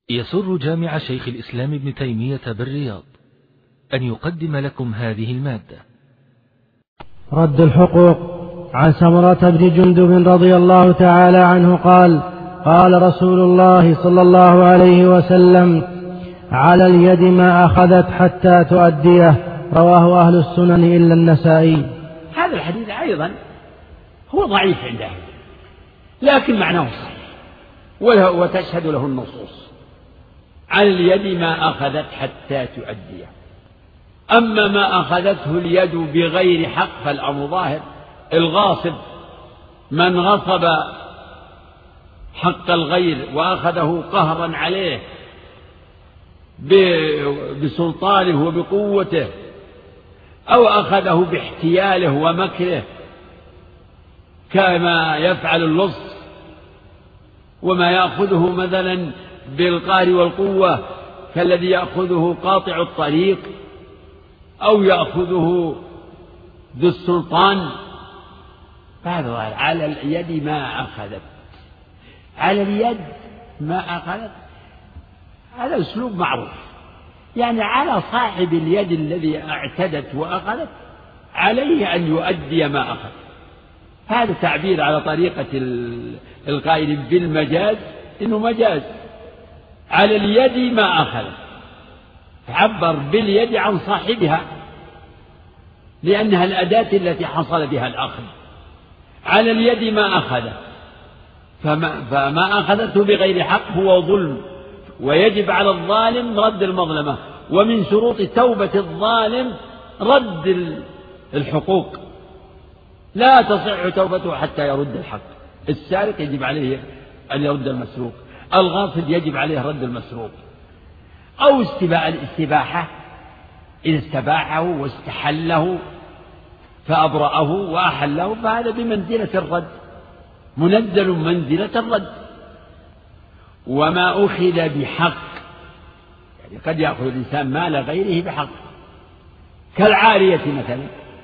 يسر جامع شيخ الإسلام ابن تيمية بالرياض أن يقدم لكم هذه المادة. رد الحقوق. عن سمرة بن جندب رضي الله تعالى عنه قال: قال رسول الله صلى الله عليه وسلم: على اليد ما أخذت حتى تؤديه. رواه أهل السنن إلا النسائي. هذا الحديث أيضا هو ضعيف عند أهل، لكن معناه صحيح وتشهد له النصوص. على اليد ما أخذت حتى تؤديه. أما ما أخذته اليد بغير حق فالأمر ظاهر. الغاصب من غصب حق الغير وأخذه قهرا عليه بسلطانه وبقوته، أو أخذه باحتياله ومكره كما يفعل اللص، وما يأخذه مثلا بالقهر والقوة كالذي يأخذه قاطع الطريق، أو يأخذه ذو السلطان. فهذا على اليد ما أخذت. على اليد ما أخذت هذا أسلوب معروف، يعني على صاحب اليد الذي اعتدت وأخذت عليه أن يؤدي ما أخذ. هذا تعبير على طريقة القائل بالمجاز، إنه مجاز. على اليد ما أخذت، تعبر باليد عن صاحبها لأنها الأداة التي حصل بها الأخذ. على اليد ما أخذت، فما أخذته بغير حق هو ظلم، ويجب على الظالم رد المظلمة، ومن شروط توبة الظالم رد الحقوق، لا تصح توبته حتى يرد الحق. السارق يجب عليه أن يرد المسروق، الغاصب يجب عليه رد المسروق. أو الاستباحة، إذا استباحه واستحله فأبرأه وأحله فهذا بمنزلة الرد، منزل منزلة الرد. وما أخذ بحق، يعني قد يأخذ الإنسان مال غيره بحق، كالعارية مثلا،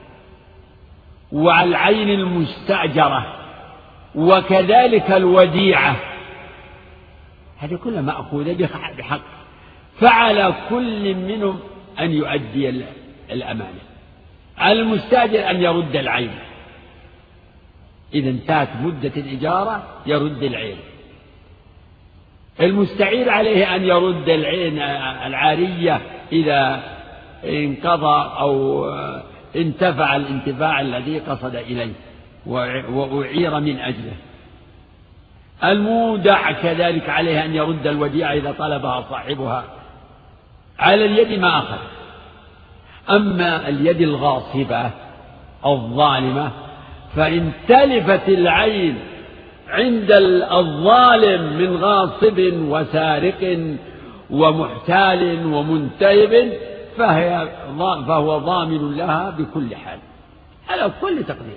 والعين المستأجرة، وكذلك الوديعة، هذه كلها مأخوذة بحق، فعلى كل منهم أن يؤدي الأمانة. على المستأجر أن يرد العين، إذا انتهت مدة الإجارة يرد العين. المستعير عليه أن يرد العين العارية إذا انقضى أو انتفع الانتفاع الذي قصد إليه وأعير من أجله. المودع كذلك عليه أن يرد الوديعة إذا طلبها صاحبها. على اليد ما أخذ. أما اليد الغاصبة الظالمة فإن تلفت العين عند الظالم من غاصب وسارق ومحتال ومنتهب فهو ضامن لها بكل حال على كل تقدير.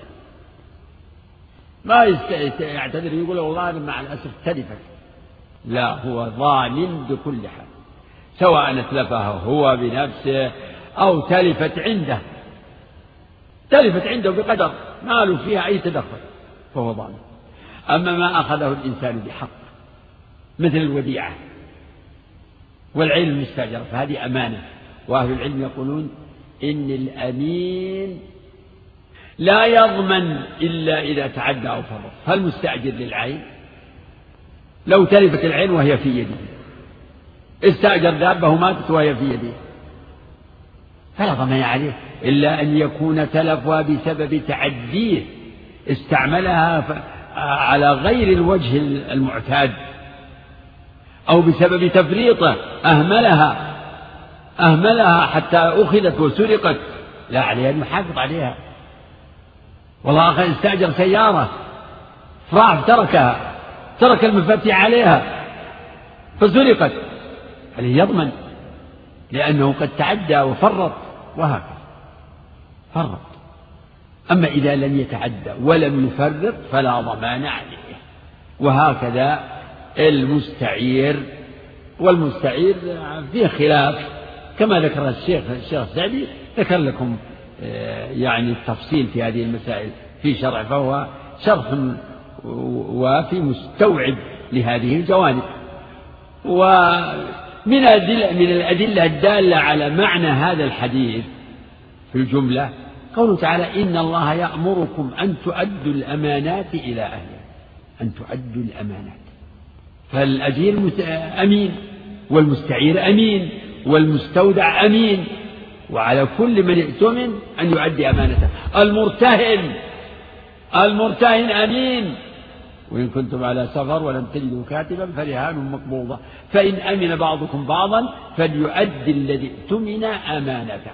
ما يعتذر يقول والله مع الأسف تلفت، لا، هو ضامن بكل حال، سواء اتلفها هو بنفسه أو تلفت عنده بقدر ما له فيها أي تدخل فهو ضامن. أما ما أخذه الإنسان بحق مثل الوديعة والعين المستأجرة فهذه أمانة، وأهل العلم يقولون إن الأمين لا يضمن إلا إذا تعدى أو فرط. فالمستأجر للعين لو تلفت العين وهي في يده، استأجر دابة وماتت وهي في يده، فلا ضمان عليه إلا أن يكون تلفها بسبب تعديه، استعملها على غير الوجه المعتاد، أو بسبب تفريطه أهملها حتى أخذت وسرقت، لا عليه أن يحافظ عليها. والله آخر استأجر سيارة فراح ترك المفاتيح عليها فسرقت، عليه يضمن لأنه قد تعدى وفرط وهكذا فرط. أما إذا لم يتعدى ولم يفرط فلا ضمان عليه. وهكذا المستعير، والمستعير فيه خلاف كما ذكر الشيخ السعدي، ذكر لكم يعني التفصيل في هذه المسائل في شرع، فهو شرح وفي مستوعب لهذه الجوانب. ومن الأدلة الدالة على معنى هذا الحديث في الجملة قوله تعالى إن الله يأمركم أن تؤدوا الأمانات إلى أهلها، أن تؤدوا الأمانات، فالأجير أمين، والمستعير أمين، والمستودع أمين، وعلى كل من ائتمن أن يؤدي أمانته. المرتهن أمين، وإن كنتم على سفر ولم تجدوا كاتبا فرهان مقبوضة، فإن أمن بعضكم بعضا فليؤدي الذي ائتمن أمانته.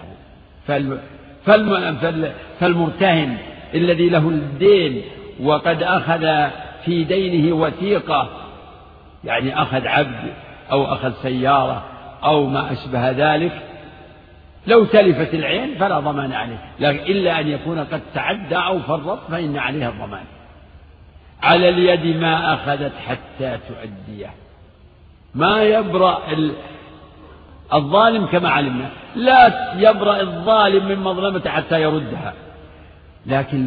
فالمرتهن الذي له الدين وقد أخذ في دينه وثيقة، يعني أخذ عبد أو أخذ سيارة أو ما أشبه ذلك، لو تلفت العين فلا ضمان عليه، إلا أن يكون قد تعدى أو فرط فإن عليها الضمان. على اليد ما أخذت حتى تؤديه، ما يبرأ الظالم كما علمنا، لا يبرأ الظالم من مظلمته حتى يردها. لكن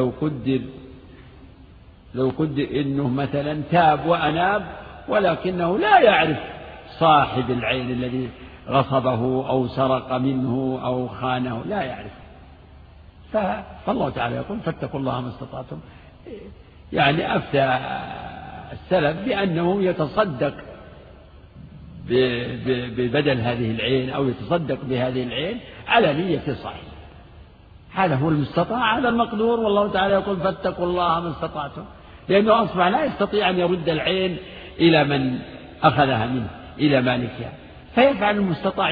لو قدر إنه مثلا تاب وأناب ولكنه لا يعرف صاحب العين الذي غصبه أو سرق منه أو خانه، لا يعرف، فالله تعالى يقول فاتقوا الله ما استطعتم. يعني أفتى السلف بأنه يتصدق ببدل هذه العين أو يتصدق بهذه العين على نية صحيحة، هذا هو المستطاع، هذا المقدور، والله تعالى يقول فاتقوا الله ما استطعتم، لأنه أصبح لا يستطيع أن يرد العين إلى من أخذها منه إلى مالكها، فيفعل المستطاع،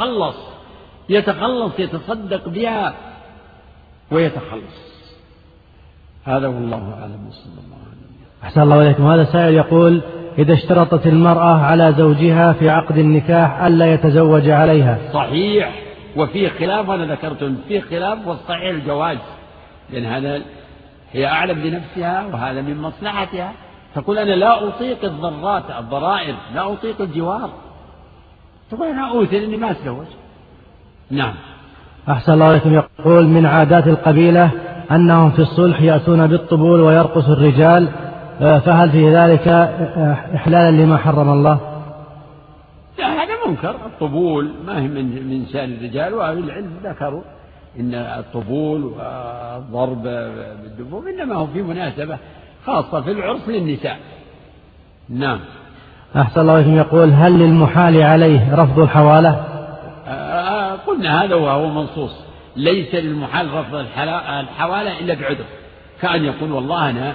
يتخلص يتصدق بها ويتخلص. هذا والله أعلم وصلى الله عليه وسلم. أحسن الله إليكم. هذا سائل يقول إذا اشترطت المرأة على زوجها في عقد النكاح ألا يتزوج عليها. صحيح، وفيه خلاف، وأنا ذكرت فيه خلاف، والصحيح الجواز، لأن هذا هي أعلم بنفسها وهذا من مصلحتها، تقول أنا لا أطيق الضرائر، لا أطيق الجوار، تقول أنا أوثر إني ما أتزوج. نعم. أحسن الله إليكم. يقول من عادات القبيلة أنهم في الصلح يأتون بالطبول ويرقص الرجال، فهل في ذلك إحلالا لما حرم الله؟ لا، هذا منكر. الطبول ما هي من شأن الرجال، وأهل العلم ذكروا إن الطبول والضرب بالدبوب إنما هو في مناسبة خاصة في العرس للنساء. نعم. أحسن الله إليكم. يقول هل للمحال عليه رفض الحوالة؟ قلنا هذا وهو منصوص، ليس للمحال رفض الحوالة إلا بعذر، كأن يقول والله أنا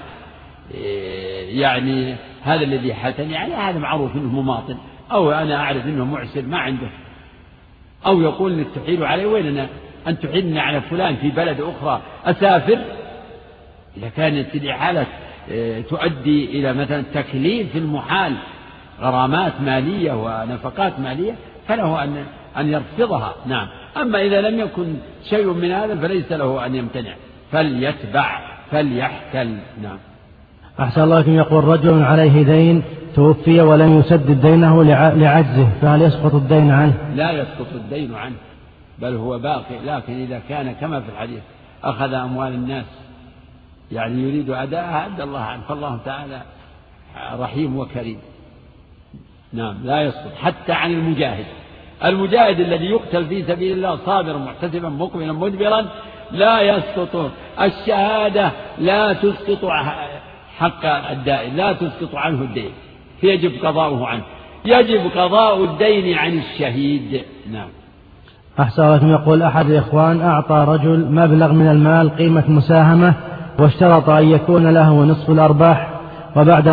يعني هذا الذي حاتني عليه هذا معروف إنه مماطل، أو أنا أعرف إنه معسر ما عنده، أو يقول لك تحيل عليه، وين أنا أن تحيلني على فلان في بلد أخرى أسافر. إذا كانت الإحالة تؤدي إلى مثلا تكليف في المحال غرامات مالية ونفقات مالية فله أن يرفضها. نعم. أما إذا لم يكن شيء من هذا فليس له أن يمتنع، فليتبع فليحتل. نعم. أحسن الله إليكم. يقول رجل عليه دين توفي ولم يسدد دينه لعجزه، فهل يسقط الدين عنه؟ لا يسقط الدين عنه، بل هو باقي، لكن إذا كان كما في الحديث أخذ أموال الناس يعني يريد أداءها أدى الله عنه، فالله تعالى رحيم وكريم. نعم. لا يسقط حتى عن المجاهد الذي يقتل في سبيل الله صابرا محتسبا مقبلا مدبرا لا يسقط. الشهادة لا تسقط حق الدائن، لا تسقط عنه الدين، فيجب قضاؤه عنه، يجب قضاء الدين عن الشهيد. نعم. أحسن الله. يقول أحد الإخوان أعطى رجل مبلغ من المال قيمة مساهمة واشترط أن يكون له نصف الأرباح، وبعد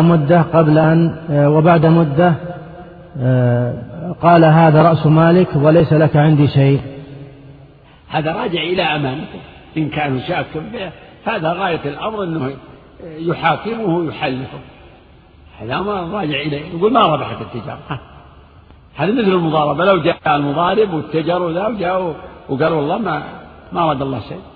مدة قال هذا رأس مالك وليس لك عندي شيء. هذا راجع إلى أمانته، إن كانوا شاكا به هذا غاية الأمر أنه يحاكمه ويحلفه، هذا أمر راجع إليه، يقول ما ربحت التجارة. هذا مثل المضاربة، لو جاء المضارب والتجار وذا وجاءوا وقالوا والله ما رد الله شيء.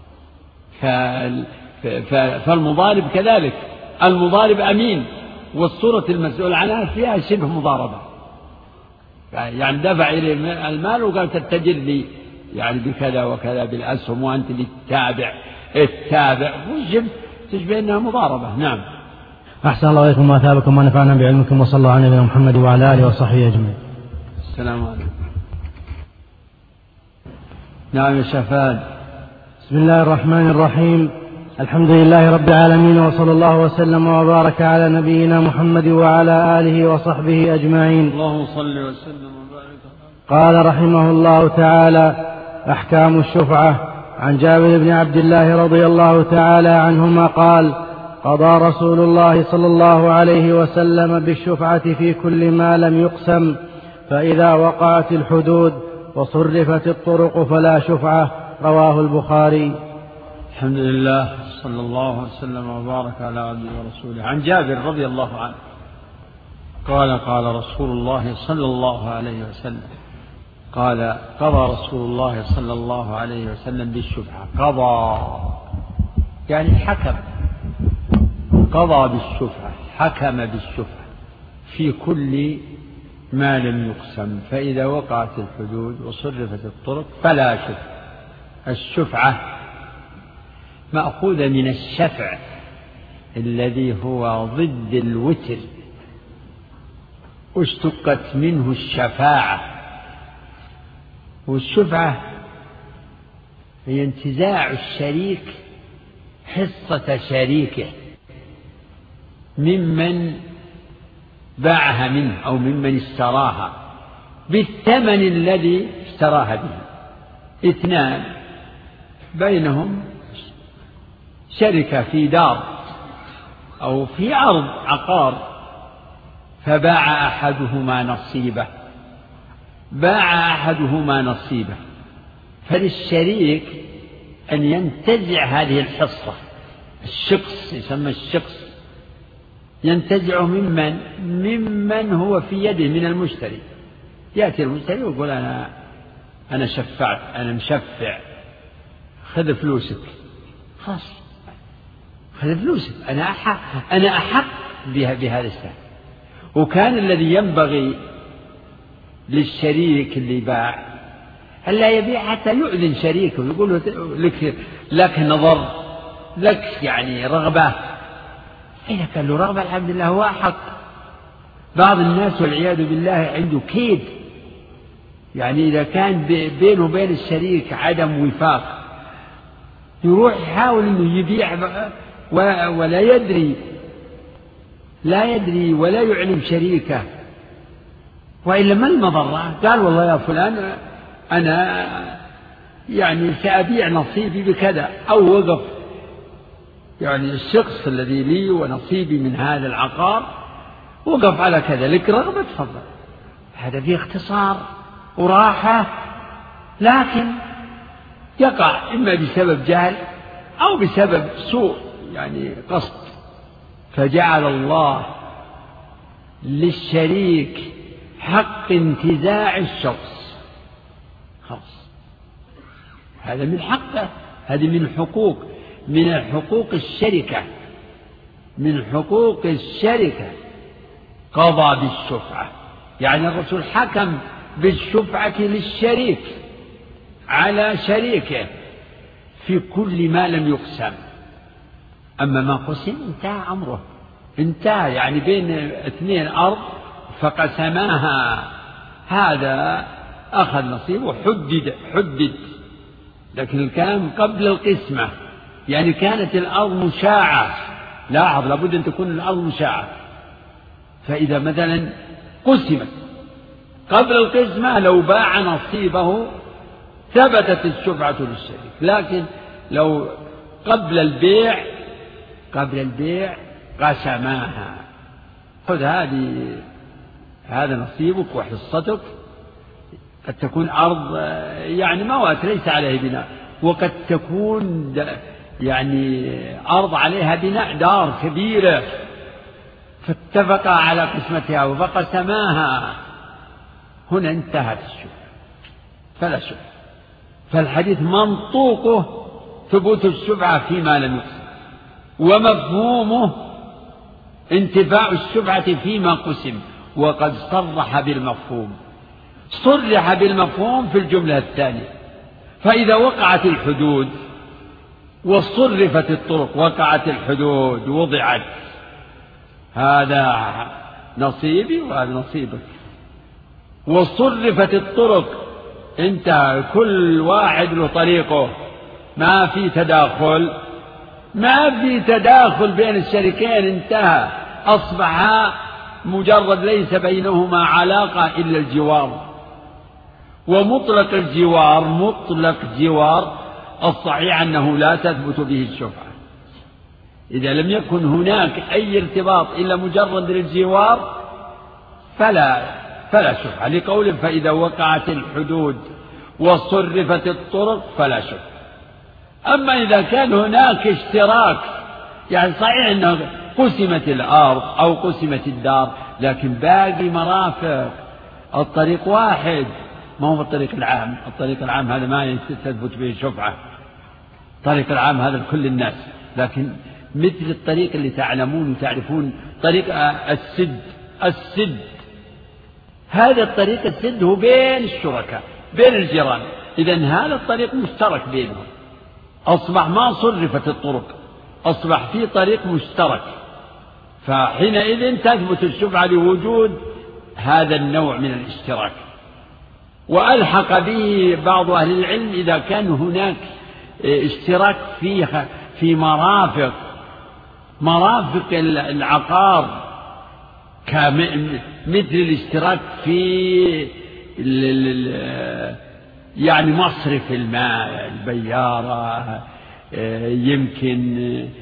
فالمضارب كذلك، المضارب أمين، والصورة المسؤول عنها فيها شبه مضاربة، يعني دفع إليه المال وقال تتجر لي يعني بكذا وكذا بالأسهم وأنت للتابع التابع، تشبه أنها مضاربة. نعم. أحسن الله إليكم وأثابكم ونفعنا بعلمكم، وصلى الله على نبينا محمد وعلى آله وصحبه أجمعين. السلام عليكم. نعم يا شفاد. بسم الله الرحمن الرحيم. الحمد لله رب العالمين، وصلى الله وسلم وبارك على نبينا محمد وعلى آله وصحبه أجمعين. اللهم صل وسلم وبارك. قال رحمه الله تعالى: أحكام الشفعة. عن جابر بن عبد الله رضي الله تعالى عنهما قال: قضى رسول الله صلى الله عليه وسلم بالشفعة في كل ما لم يقسم، فإذا وقعت الحدود وصرفت الطرق فلا شفعة. رواه البخاري. الحمد لله، صلى الله وسلم وبارك على عبده ورسوله. عن جابر رضي الله عنه قال: قال رسول الله صلى الله عليه وسلم قال: قضى رسول الله صلى الله عليه وسلم بالشفعة. قضى يعني حكم، قضى بالشفعة، حكم بالشفعة في كل ما لم يقسم، فإذا وقعت الحدود وصرفت الطرق فلا شفعة. الشفعة مأخوذة من الشفع الذي هو ضد الوتر، اشتقت منه الشفاعة. والشفعة هي انتزاع الشريك حصة شريكه ممن باعها منه أو ممن اشتراها بالثمن الذي اشتراها به. اثنان بينهم شركة في دار أو في أرض عقار، فباع أحدهما نصيبه، فللشريك أن ينتزع هذه الحصة. الشخص يسمى الشخص، ينتزع ممن هو في يده من المشتري. يأتي المشتري ويقول: أنا شفعت، أنا مشفع، خذ فلوسك. خلاص، خذ فلوسك، أنا أحق بهذا السهم. وكان الذي ينبغي للشريك اللي باع ألا يبيع حتى يؤذن شريكه ويقول له: لك نظر، لك يعني رغبة. إذا كان له رغبة الحمد لله هو أحق. بعض الناس والعياذ بالله عنده كيد، يعني إذا كان بينه وبين الشريك عدم وفاق يروح يحاول أنه يبيع ولا يدري ولا يعلم شريكه، وإلا ما المضرة؟ قال: والله يا فلان أنا يعني سأبيع نصيبي بكذا، أو وقف يعني الشخص الذي لي ونصيبي من هذا العقار وقف على كذا، لك رغبة تفضل. هذا فيه اختصار وراحة، لكن يقع إما بسبب جهل أو بسبب سوء يعني قصد، فجعل الله للشريك حق انتزاع الشخص. خلاص، هذا من حقه، هذه من حقوق الشركة، من حقوق الشركة. قضى بالشفعة يعني الرسول حكم بالشفعة للشريك على شريكه في كل ما لم يقسم. أما ما قسم انتهى أمره، انتهى. يعني بين اثنين أرض فقسماها، هذا أخذ نصيبه حدد. لكن الكلام قبل القسمة، يعني كانت الأرض مشاعة. لاحظ، لابد أن تكون الأرض مشاعة. فإذا مثلا قسمت قبل القسمة لو باع نصيبه ثبتت الشفعة للشريك، لكن لو قبل البيع قسماها. خذ هذا نصيبك وحصتك. قد تكون أرض يعني موات ليس عليها بناء، وقد تكون يعني أرض عليها بناء، دار كبيرة، فاتفقا على قسمتها وفقسماها. هنا انتهت الشفعة فلا شفعة. فالحديث منطوقه ثبوت الشفعة فيما لم يقسم، ومفهومه انتفاع الشفعة فيما قسم. وقد صرح بالمفهوم في الجملة الثانية. فإذا وقعت الحدود وصرفت الطرق، وقعت الحدود وضعت هذا نصيبي وهذا نصيبك. وصرفت الطرق، انت كل واحد له طريقه، ما في تداخل، ما في تداخل بين الشريكين، انتهى، أصبح مجرد ليس بينهما علاقة إلا الجوار. ومطلق الجوار، مطلق جوار الصحيح أنه لا تثبت به الشفعة. إذا لم يكن هناك أي ارتباط إلا مجرد الجوار فلا شفعة، لقول فإذا وقعت الحدود وصرفت الطرق فلا شفعة. أما إذا كان هناك اشتراك، يعني صحيح أنه قسمت الأرض أو قسمت الدار، لكن باقي مرافق، الطريق واحد، ما هو الطريق العام. الطريق العام هذا ما تثبت به الشفعة، الطريق العام هذا لكل الناس. لكن مثل الطريق اللي تعلمون وتعرفون، طريق السد، هذا الطريق السد هو بين الشركاء، بين الجيران. إذن هذا الطريق مشترك بينهم، أصبح ما صرفت الطرق، أصبح في طريق مشترك، فحينئذ تثبت الشفعة لوجود هذا النوع من الاشتراك. وألحق به بعض أهل العلم إذا كان هناك اشتراك في مرافق العقار، مثل الاشتراك في يعني مصرف الماء، البيارة، يمكن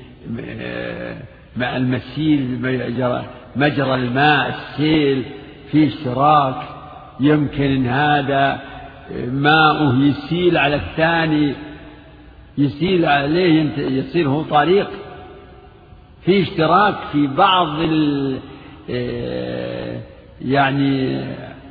المسيل، مجرى الماء، السيل، في اشتراك، يمكن إن هذا ماءه يسيل على الثاني، يسيل عليه يصير هو طريق، في اشتراك في بعض يعني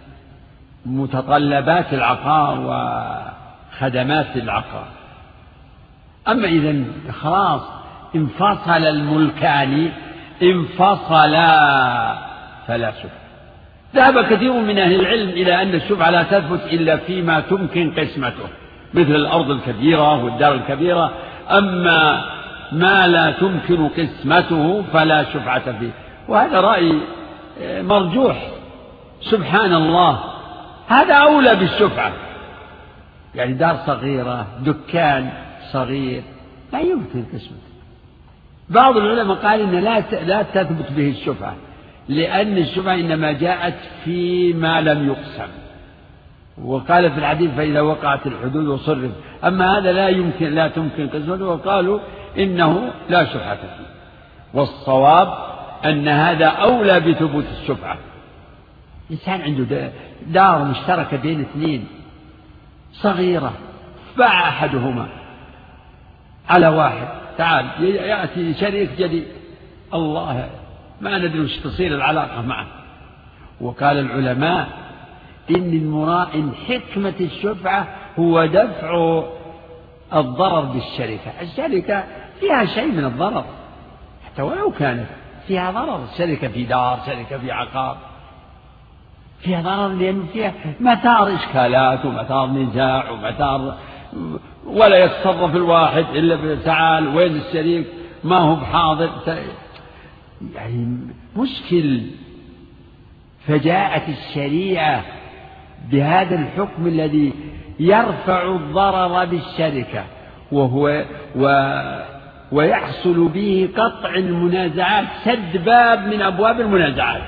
متطلبات العقار وخدمات العقار. أما إذا خلاص انفصل الملكان، انفصلا، فلا شفعة. ذهب كثير من أهل العلم إلى أن الشفعة لا تثبت إلا فيما تمكن قسمته، مثل الأرض الكبيرة والدار الكبيرة. أما ما لا تمكن قسمته فلا شفعة فيه، وهذا رأي مرجوح. سبحان الله، هذا أولى بالشفعة. يعني دار صغيرة، دكان صغير، لا يمكن قسمته. بعض العلماء قال إن لا تثبت به الشفعة، لأن الشفعة إنما جاءت فيما لم يقسم، وقال في الحديث فإذا وقعت الحدود وصرف. أما هذا لا تمكن قسمته، وقالوا إنه لا شفعة فيه. والصواب أن هذا أولى بثبوت الشفعة. إنسان عنده دار مشتركة بين اثنين صغيرة، باع أحدهما على واحد، تعال يأتي شريك جديد، الله ما ندري وش تصير العلاقة معه. وقال العلماء إن حكمة الشفعة هو دفع الضرر بالشركة. الشركة فيها شيء من الضرر، حتى ولو كانت فيها ضرر. الشركة في دار، شركة في عقار، فيها ضرر، لأن فيها مثار إشكالات ومثار نزاع ومثار، ولا يتصرف الواحد إلا بتعال وين الشريك، ما هو بحاضر، يعني مشكل. فجاءت الشريعة بهذا الحكم الذي يرفع الضرر بالشركة، ويحصل به قطع المنازعات، سد باب من أبواب المنازعات.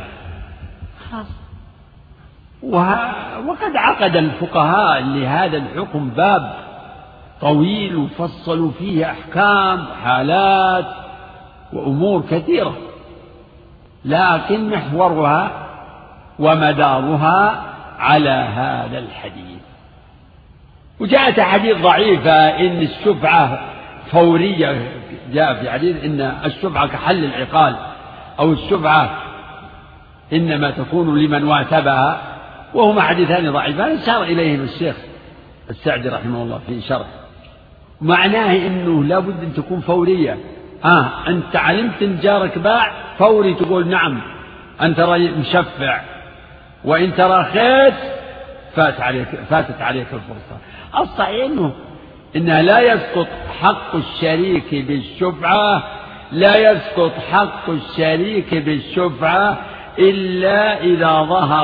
وقد عقد الفقهاء لهذا الحكم باب طويل وفصلوا فيه أحكام حالات وأمور كثيرة، لكن محورها ومدارها على هذا الحديث. وجاءت حديث ضعيفة إن الشفعة فورية، جاء في حديث إن الشفعة كحل العقال، أو الشفعة إنما تكون لمن واتبها، وهما حديثان ضعيفان أشار إليهم الشيخ السعدي رحمه الله في شرح. معناه إنه لابد أن تكون فورية. أنت علمت إن جارك باع، فوري تقول نعم، أنت مشفع، وإن تراخيت فاتت عليك الفرصة. الصحيح إنها لا يسقط حق الشريك بالشفعة لا يسقط حق الشريك بالشفعة إلا إذا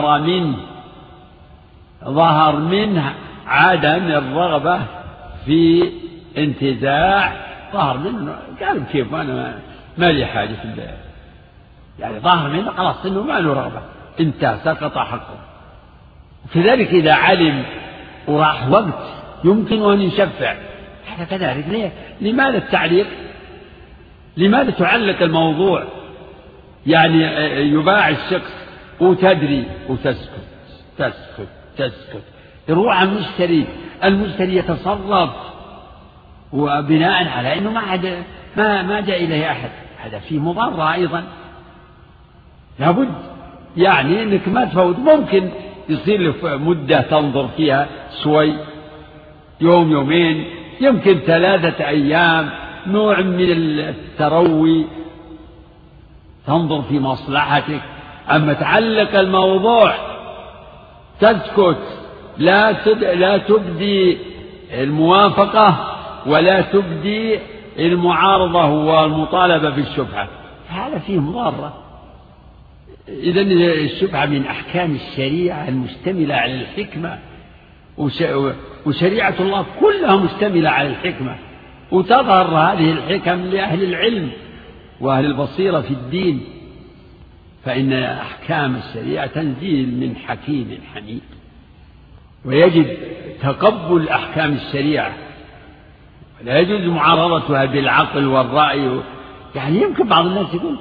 ظهر منه عدم الرغبة في انتزاع، ظهر منه قال كيف أنا ما لي حاجة في الله، يعني ظهر منه خلاص إنه ما له رغبة، انتهى سقط حقه. كذلك إذا علم وراح وقت يمكن أن يشفع، هذا كذلك. لماذا التعليق؟ لماذا تعلق الموضوع؟ يعني يباع الشخص وتدري وتسكت تسكت تسكت، يروح المشتري يتصرف وبناء على أنه ما جاء إليه أحد، هذا فيه مضارة أيضا. لابد يعني أنك ما تفوت، ممكن يصير لك مدة تنظر فيها شوي، يوم يومين يمكن 3 أيام، نوع من التروي، تنظر في مصلحتك. أما تعلق الموضوع تسكت، لا تبدي الموافقة ولا تبدي المعارضة والمطالبة بالشفعة، هذا فيه مضارة. إذن الشفعة من أحكام الشريعة المشتملة على الحكمة، وشريعة الله كلها مشتملة على الحكمة، وتظهر هذه الحكم لأهل العلم وأهل البصيرة في الدين، فإن أحكام الشريعة تنزيل من حكيم حميد، ويجب تقبل أحكام الشريعة، لا يجوز معارضتها بالعقل والرأي. يعني يمكن بعض الناس يقول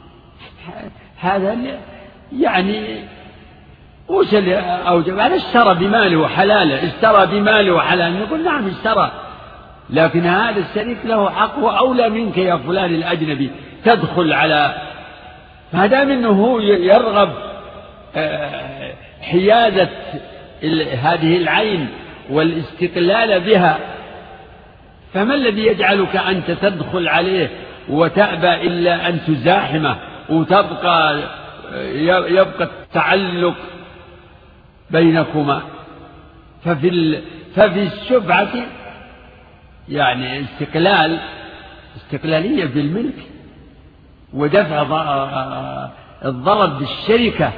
هذا يعني وش اللي أوجب؟ أنا اشترى بماله حلالا، اشترى بماله حلالا، نقول نعم اشترى، لكن هذا الشريك له حق وأولى منك يا فلان الأجنبي تدخل على، ما دام أنه هو يرغب حيازة هذه العين والاستقلال بها، فما الذي يجعلك أنت تدخل عليه وتأبى إلا أن تزاحمه وتبقى يبقى التعلق بينكما؟ ففي الشفعة يعني استقلالية بالملك ودفع الضرر بالشركة.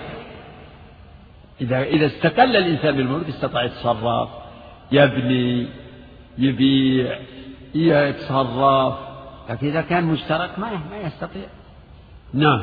إذا استقل الإنسان بالملك استطاع يتصرف، يبني، يبيع، يتصرف، لكن إذا كان مشترك ما يستطيع. نعم.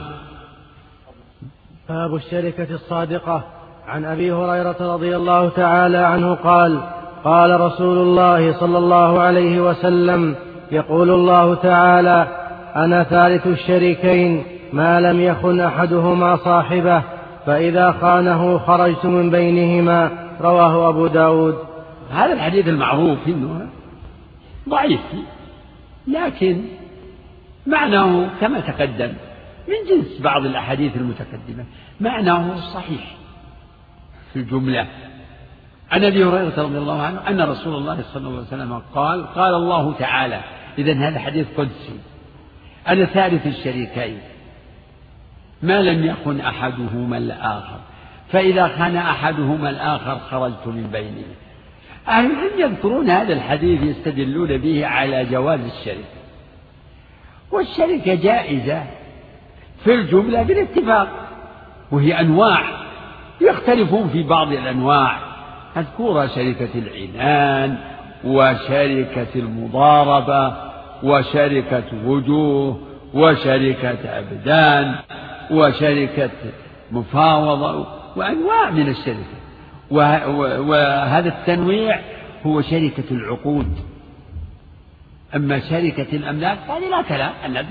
باب الشركة الصادقة. عن أبي هريرة رضي الله تعالى عنه قال: قال رسول الله صلى الله عليه وسلم: يقول الله تعالى: أنا ثالث الشريكين ما لم يخن أحدهما صاحبه، فإذا خانه خرجت من بينهما. رواه أبو داود. هذا الحديث المعروف إنه ضعيف، لكن معناه كما تقدم من جنس بعض الأحاديث المتقدمة، معناه صحيح في الجملة. عن أبي هريرة رضي الله عنه أن رسول الله صلى الله عليه وسلم قال: قال الله تعالى، إذن هذا حديث قدسي، أنا ثالث الشريكين ما لم يخن أحدهما الآخر، فإذا خان أحدهما الآخر خرجت من بينه. أهل العلم يذكرون هذا الحديث يستدلون به على جواز الشركة، والشركة جائزة في الجملة بالاتفاق، وهي أنواع يختلفون في بعض الأنواع مذكورة: شركة العنان، وشركة المضاربة، وشركة وجوه، وشركة أبدان، وشركة مفاوضة، وأنواع من الشركة. وهذا التنويع هو شركة العقود. أما شركة الأملاك فهذه لا كلام، الناس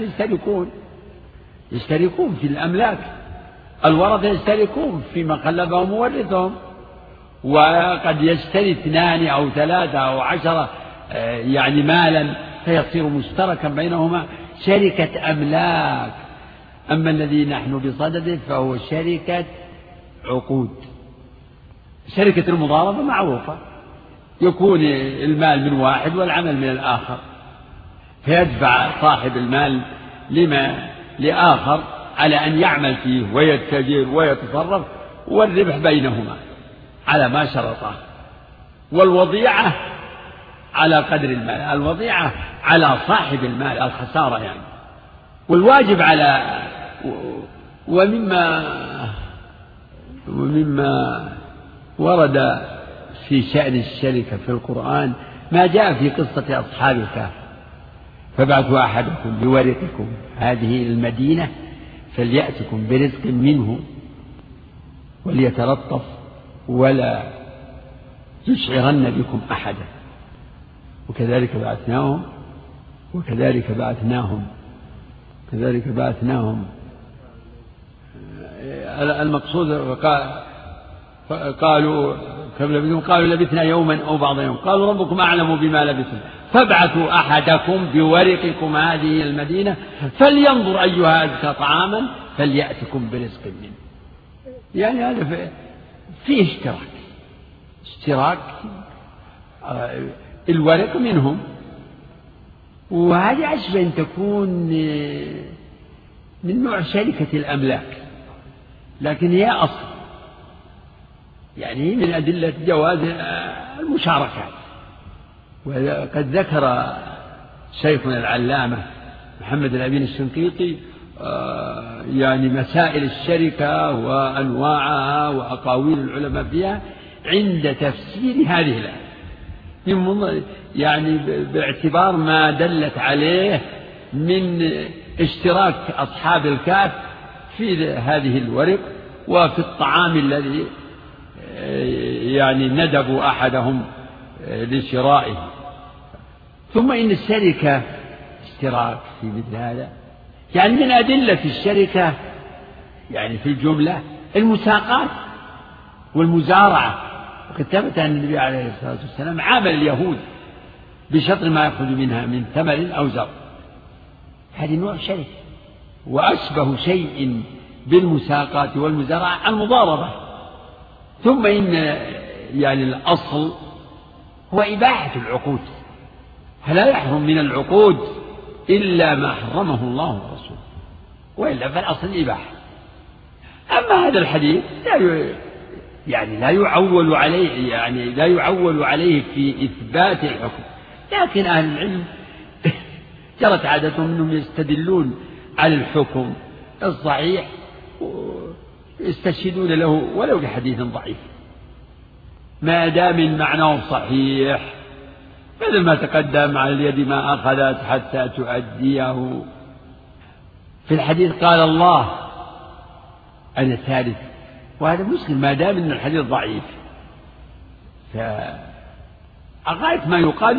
يشتركون في الأملاك، الورثة يشتركون فيما خلفهم مورثهم، وقد يشتري 2 أو 3 أو 10 يعني مالا فيصير مشتركا بينهما، شركة أملاك. أما الذي نحن بصدده فهو شركة عقود. شركة المضاربة معروفة، يكون المال من واحد والعمل من الآخر، فيدفع صاحب المال لآخر على أن يعمل فيه ويتجر ويتصرف، والربح بينهما على ما شرطه. والوضيعة على قدر المال، الوضيعة على صاحب المال، الخسارة يعني والواجب على ومما ورد في شأن الشركة في القرآن ما جاء في قصة أصحاب الكهف: فابعثوا أحدكم بورقكم هذه المدينة فليأتكم برزق منه وليتلطف ولا يشعرن بكم أحدا وكذلك بعثناهم المقصود قالوا لبثنا يوما أو بعض يوم، قالوا ربكم أعلم بما لبثتم فابعثوا أحدكم بورقكم هذه المدينة فلينظر أيها أزكى طعاما فليأتكم برزق منه. يعني هذا فيه اشتراك الورق منهم، وهذه أشبه أن تكون من نوع شركة الأملاك، لكن هي أصل يعني من أدلة جواز المشاركات. وقد ذكر شيخنا العلامة محمد الأمين الشنقيطي يعني مسائل الشركة وأنواعها وأقاويل العلماء فيها عند تفسير هذه الآية، يعني باعتبار ما دلت عليه من اشتراك أصحاب الكهف في هذه الورق وفي الطعام الذي يعني ندبوا أحدهم لشرائه. ثم إن الشركة اشتراك في مثل هذا، يعني من أدلة الشركة يعني في الجملة المساقات والمزارعة. وقد ثبت أن النبي عليه الصلاة والسلام عامل اليهود بشطر ما يخرج منها من ثمر أو زرع، هذه نوع شركة. وأشبه شيء بالمساقات والمزارعة المضاربة. ثم إن يعني الأصل هو إباحة العقود، فلا يحرم من العقود إلا ما حرمه الله ورسوله، وإلا فالأصل إباحة. أما هذا الحديث لا يعول عليه في إثبات الحكم، لكن أهل العلم جرت عادتهم أنهم يستدلون على الحكم الصحيح ويستشهدون له ولو بحديث ضعيف ما دام معناه صحيح، مثل ما تقدم: على اليد ما أخذت حتى تؤديه. في الحديث قال الله أنا ثالث، وهذا مسلم ما دام أن الحديث ضعيف. فغاية ما يقال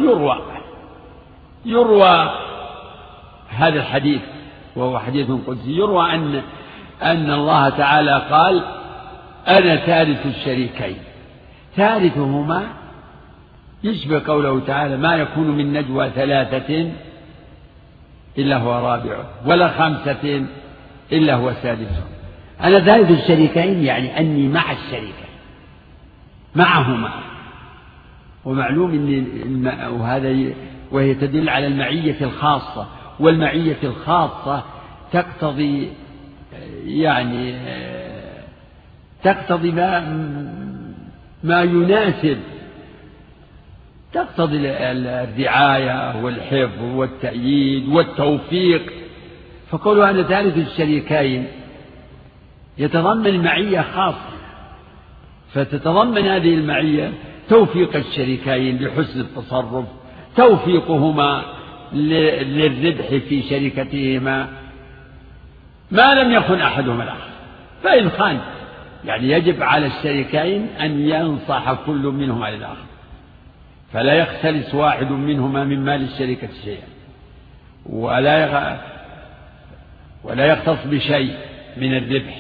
يروى هذا الحديث، وهو حديث قدسي، يروى أن الله تعالى قال أنا ثالث الشريكين. ثالثهما يشبه قوله تعالى: ما يكون من نجوى ثلاثة إلا هو رابعه ولا خمسة إلا هو سادسهم. أنا ثالث الشريكين يعني أني مع الشريكين معهما. ومعلوم أن وهي تدل على المعية الخاصة، والمعية الخاصة تقتضي ما يناسب، تقتضي الرعاية والحفظ والتأييد والتوفيق. فقولوا أنا ثالث الشريكين يتضمن معية خاصة، فتتضمن هذه المعية توفيق الشريكين لحسن التصرف، توفيقهما للربح في شركتهما ما لم يخن أحدهما الآخر. فإن خان يعني يجب على الشريكين أن ينصح كل منهما للآخر، فلا يختلس واحد منهما من مال الشركة شيئا، ولا يختص بشيء من الربح،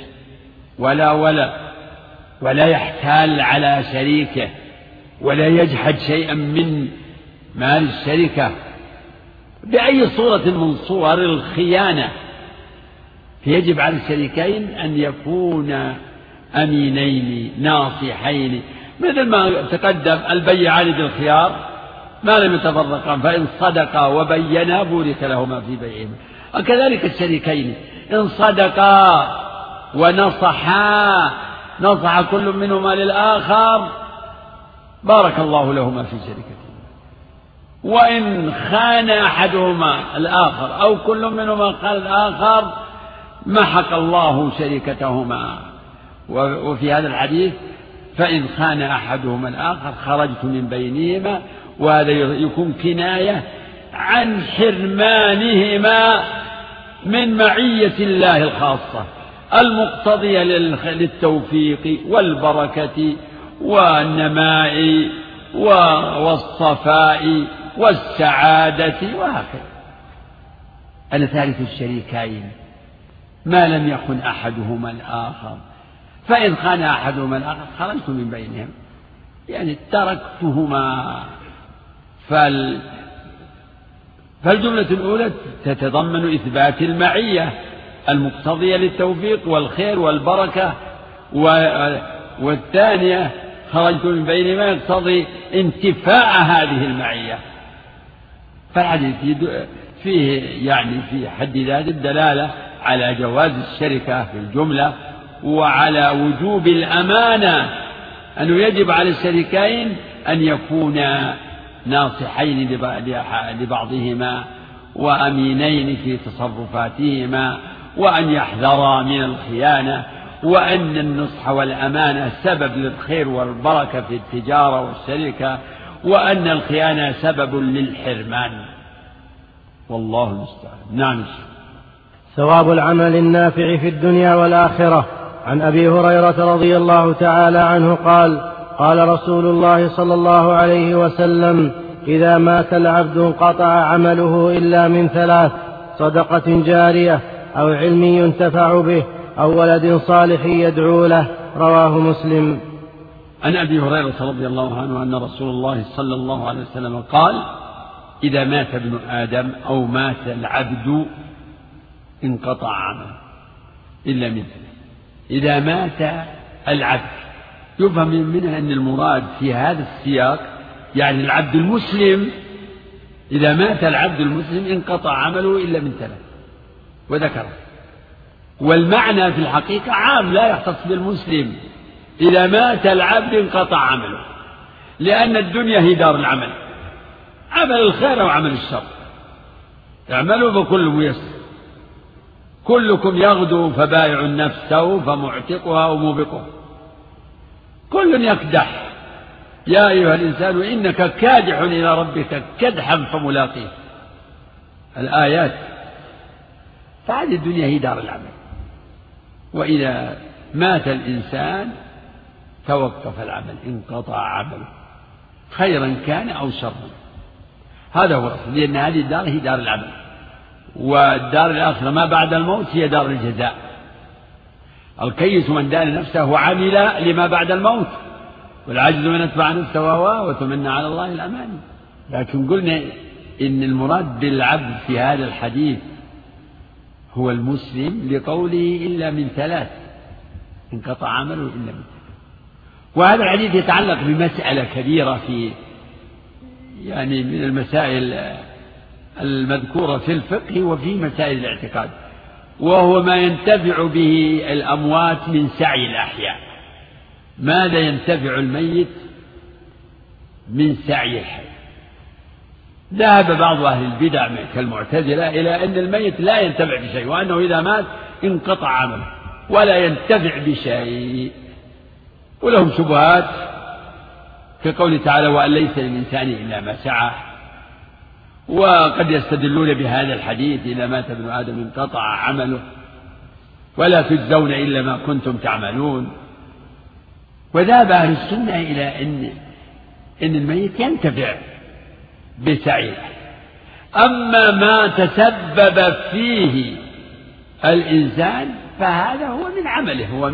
ولا يحتال على شريكه، ولا يجحد شيئا من مال الشركة بأي صورة من صور الخيانة. فيجب على الشريكين أن يكونا أمينين ناصحين، مثل ما تقدم: البيعان بالخيار ما لم يتفرقا فإن صدقا وبينا بورك لهما في بيعهما. وكذلك الشريكين إن صدقا ونصحا نصح كل منهما للآخر بارك الله لهما في شركتهما. وإن خان أحدهما الآخر أو كل منهما خان الآخر محق الله شركتهما. وفي هذا الحديث فإن خان أحدهما الآخر خرجت من بينهما، وهذا يكون كناية عن حرمانهما من معية الله الخاصة المقتضية للتوفيق والبركة والنماء والصفاء والسعادة وهكذا. أنا ثالث الشريكين ما لم يخن أحدهما الآخر، فإن خان أحدهما الآخر خرجت من بينهم، يعني تركتهما. فالجملة الأولى تتضمن إثبات المعية المقتضية للتوفيق والخير والبركة، والثانية خرجت من بينهما يقتضي انتفاء هذه المعية. فالحديث فيه يعني في حد ذاته الدلالة على جواز الشركة في الجملة، وعلى وجوب الأمانة، أنه يجب على الشريكين أن يكونا ناصحين لبعضهما وأمينين في تصرفاتهما، وأن يحذرا من الخيانة، وأن النصح والأمانة سبب للخير والبركة في التجارة والشركة، وأن الخيانة سبب للحرمان. والله المستعان. نعم. ثواب العمل النافع في الدنيا والآخرة. عن أبي هريرة رضي الله تعالى عنه قال: قال رسول الله صلى الله عليه وسلم: إذا مات العبد انقطع عمله إلا من ثلاث: صدقة جارية، أو علم ينتفع به، أو ولد صالح يدعو له. رواه مسلم. عن أبي هريرة رضي الله عنه أن رسول الله صلى الله عليه وسلم قال: إذا مات ابن آدم أو مات العبد انقطع عمله إلا من ثلاث. إذا مات العبد يفهم منها أن المراد في هذا السياق يعني العبد المسلم. إذا مات العبد المسلم انقطع عمله إلا من ثلاث، وذكره. والمعنى في الحقيقة عام لا يختص بالمسلم. إذا مات العبد انقطع عمله، لأن الدنيا هي دار العمل، عمل الخير وعمل الشر. اعملوا فكل ميسر، كلكم يغدو فبائع نفسه فمعتقها وموبقها، كل يكدح. يا أيها الإنسان إنك كادح إلى ربك كدحا فملاقيه. الآيات. فهذه الدنيا هي دار العمل، وإذا مات الإنسان توقف العمل، انقطع عمله، خيرا كان أو شرا. هذا هو الأصل، لأن هذه الدار هي دار العمل، والدار الآخرة ما بعد الموت هي دار الجزاء. الكيس من دان نفسه وعمل لما بعد الموت، والعجز من اتبع نفسه وهواه وتمنى على الله الأماني. لكن قلنا إن المراد بالعبد في هذا الحديث هو المسلم، لقوله إلا من ثلاث، انقطع عمله إلا من ثلاث. وهذا الحديث يتعلق بمسألة كبيرة في يعني من المسائل المذكورة في الفقه وفي مسائل الاعتقاد، وهو ما ينتفع به الأموات من سعي الأحياء. ماذا ينتفع الميت من سعي الحي؟ ذهب بعض أهل البدع كالمعتزلة إلى أن الميت لا ينتفع بشيء، وأنه إذا مات انقطع عمله ولا ينتفع بشيء. ولهم شبهات كقوله تعالى: وأن ليس للإنسان إلا ما سعى. وقد يستدلون بهذا الحديث: إذا مات ابن آدم انقطع عمله ولا تجزون إلا ما كنتم تعملون. وذهب أهل السنة إلى أن الميت ينتفع بسعيه. أما ما تسبب فيه الإنسان فهذا هو من عمله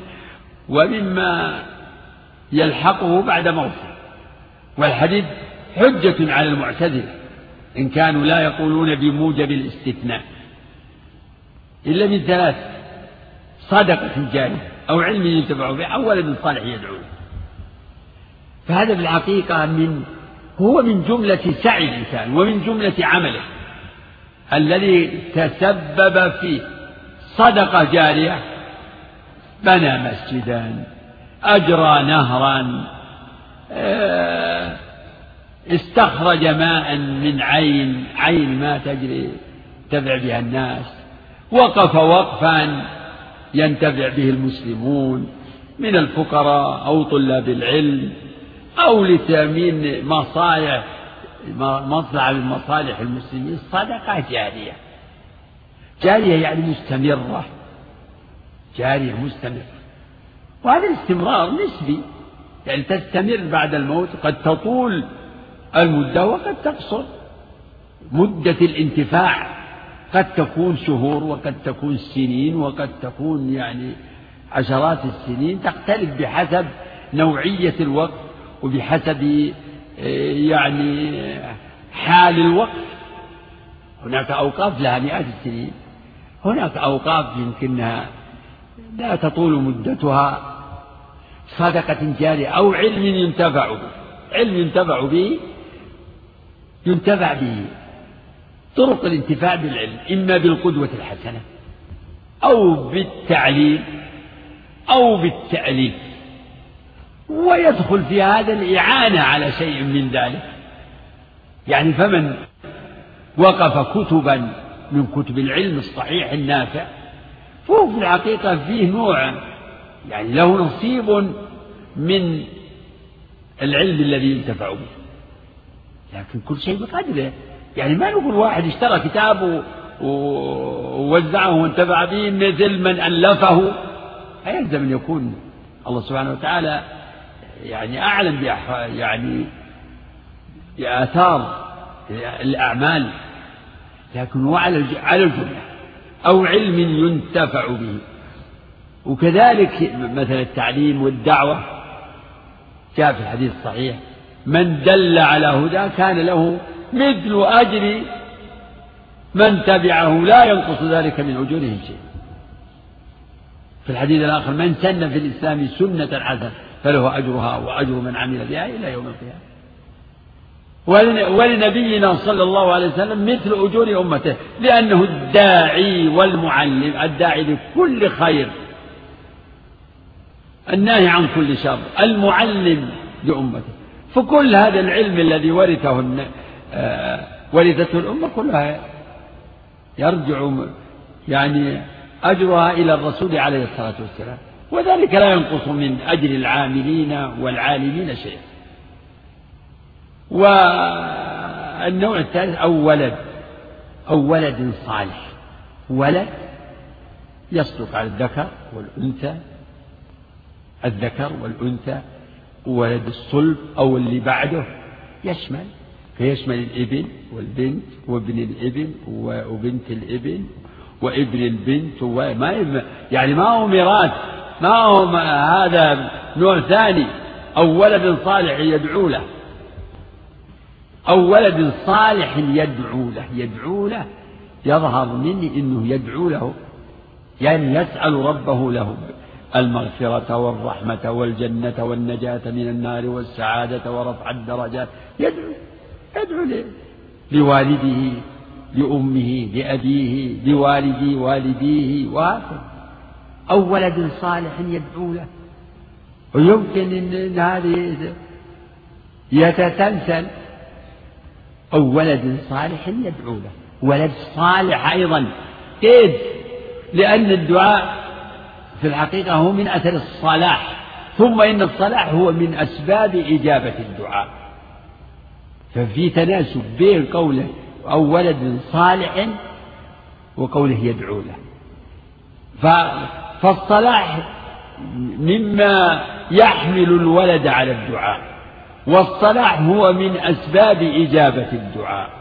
ومما يلحقه بعد موته. والحديث حجة على المعتزلة إن كانوا لا يقولون بموجب الاستثناء إلا من ثلاث: صدقة جارية، أو علم ينتفع به، أو ولد صالح يدعو له. فهذا في الحقيقة هو من جملة سعي الإنسان ومن جملة عمله الذي تسبب فيه. صدقة جارية: بنى مسجدا، أجرى نهرا، استخرج ماء من عين ما تجري ينتفع بها الناس، وقف وقفا ينتفع به المسلمون من الفقراء أو طلاب العلم أو لتأمين مصلحة من مصالح المسلمين. صدقة جارية، جارية يعني مستمرة، جارية مستمرة. وهذا الاستمرار نسبي، يعني تستمر بعد الموت، قد تطول المدة وقد تقصر. مدة الانتفاع قد تكون شهور وقد تكون سنين وقد تكون يعني عشرات السنين، تختلف بحسب نوعية الوقت وبحسب يعني حال الوقت. هناك أوقاف لها مئات السنين، هناك أوقاف يمكنها لا تطول مدتها. صدقة جارية أو علم ينتفع به، علم ينتفع به، ينتفع به. طرق الانتفاع بالعلم إما بالقدوة الحسنة أو بالتعليم أو بالتأليف، ويدخل في هذا الإعانة على شيء من ذلك. يعني فمن وقف كتبا من كتب العلم الصحيح النافع فهو في الحقيقة فيه نوع، يعني له نصيب من العلم الذي ينتفع به، لكن كل شيء بقدره. يعني ما نقول واحد اشترى كتاب ووزعه وانتفع به مثل من ألفه، يلزم أن يكون الله سبحانه وتعالى يعني أعلم يعني بآثار الأعمال، لكن هو على الجملة أو علم ينتفع به. وكذلك مثل التعليم والدعوة، جاء في الحديث الصحيح: من دل على هدى كان له مثل أجر من تبعه لا ينقص ذلك من أجورهم شيء. في الحديث الآخر: من سن في الإسلام سنة حسنة فله أجرها وأجر من عمل بها إلى يوم القيامة. ولنبينا صلى الله عليه وسلم مثل أجور أمته، لأنه الداعي والمعلم، الداعي لكل خير، الناهي عن كل شر، المعلم لأمته. فكل هذا العلم الذي ورثته الأمة كلها يرجع يعني أجرها إلى الرسول عليه الصلاة والسلام، وذلك لا ينقص من أجر العاملين والعالمين شيئا. والنوع الثالث أو ولد صالح، ولد يصدق على الذكر والأنثى، الذكر والأنثى، ولد الصلب أو اللي بعده فيشمل الابن والبنت وابن الابن وبنت الابن وابن البنت، يعني ما هو ميراث، ما هو هذا نوع ثاني. أو ولد صالح يدعو له، أو ولد صالح يدعو له يظهر مني إنه يدعو له، يعني يسأل ربه له المغفرة والرحمة والجنة والنجاة من النار والسعادة ورفع الدرجات. يدعو لوالده، لأمه، لأبيه، لوالدي والديه، وهكذا. أو ولد صالح يدعو له. ويمكن أن هذه يتسلسل: أو ولد صالح يدعو له، ولد صالح أيضا كيف؟ لأن الدعاء في الحقيقة هو من أثر الصلاح، ثم إن الصلاح هو من أسباب إجابة الدعاء. ففي تناسب بين قوله أو ولد صالح وقوله يدعو له. فالصلاح مما يحمل الولد على الدعاء، والصلاح هو من أسباب إجابة الدعاء.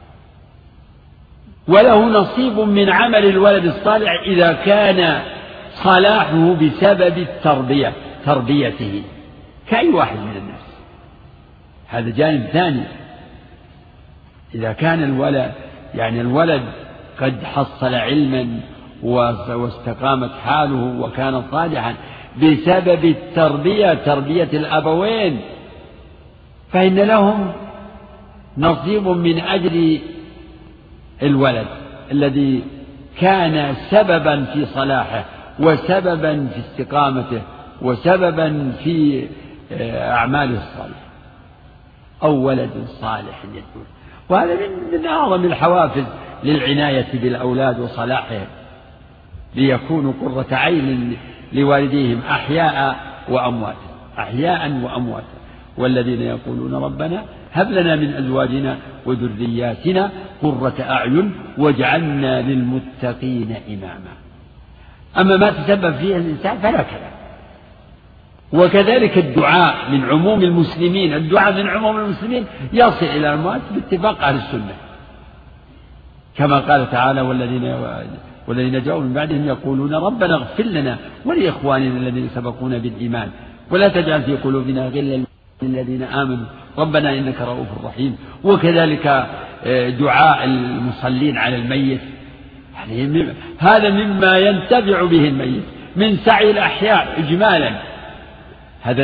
وله نصيب من عمل الولد الصالح إذا كان صلاحه بسبب تربيته كأي واحد من الناس. هذا جانب ثاني. إذا كان الولد قد حصل علما واستقامت حاله وكان صالحا بسبب تربية الأبوين، فإن لهم نصيب من أجر الولد الذي كان سببا في صلاحه وسببا في استقامته وسببا في أعماله الصالحة. أو ولد صالح يدعو. وهذا من أعظم الحوافز للعناية بالأولاد وصلاحهم، ليكونوا قرة عين لوالديهم أحياء وأمواتا. والذين يقولون ربنا هب لنا من أزواجنا وذرياتنا قرة أعين واجعلنا للمتقين إماما. أما ما تسبب فيه الإنسان فلا كلام. وكذلك الدعاء من عموم المسلمين، يصل إلى الأموات باتفاق أهل السنة، كما قال تعالى والذين جاءوا من بعدهم يقولون ربنا اغفر لنا ولإخواننا الذين سبقونا بالإيمان ولا تجعل في قلوبنا غلا للذين آمنوا ربنا إنك رؤوف رحيم. وكذلك دعاء المصلين على الميت، هذا مما ينتفع به الميت من سعي الأحياء إجمالا. هذا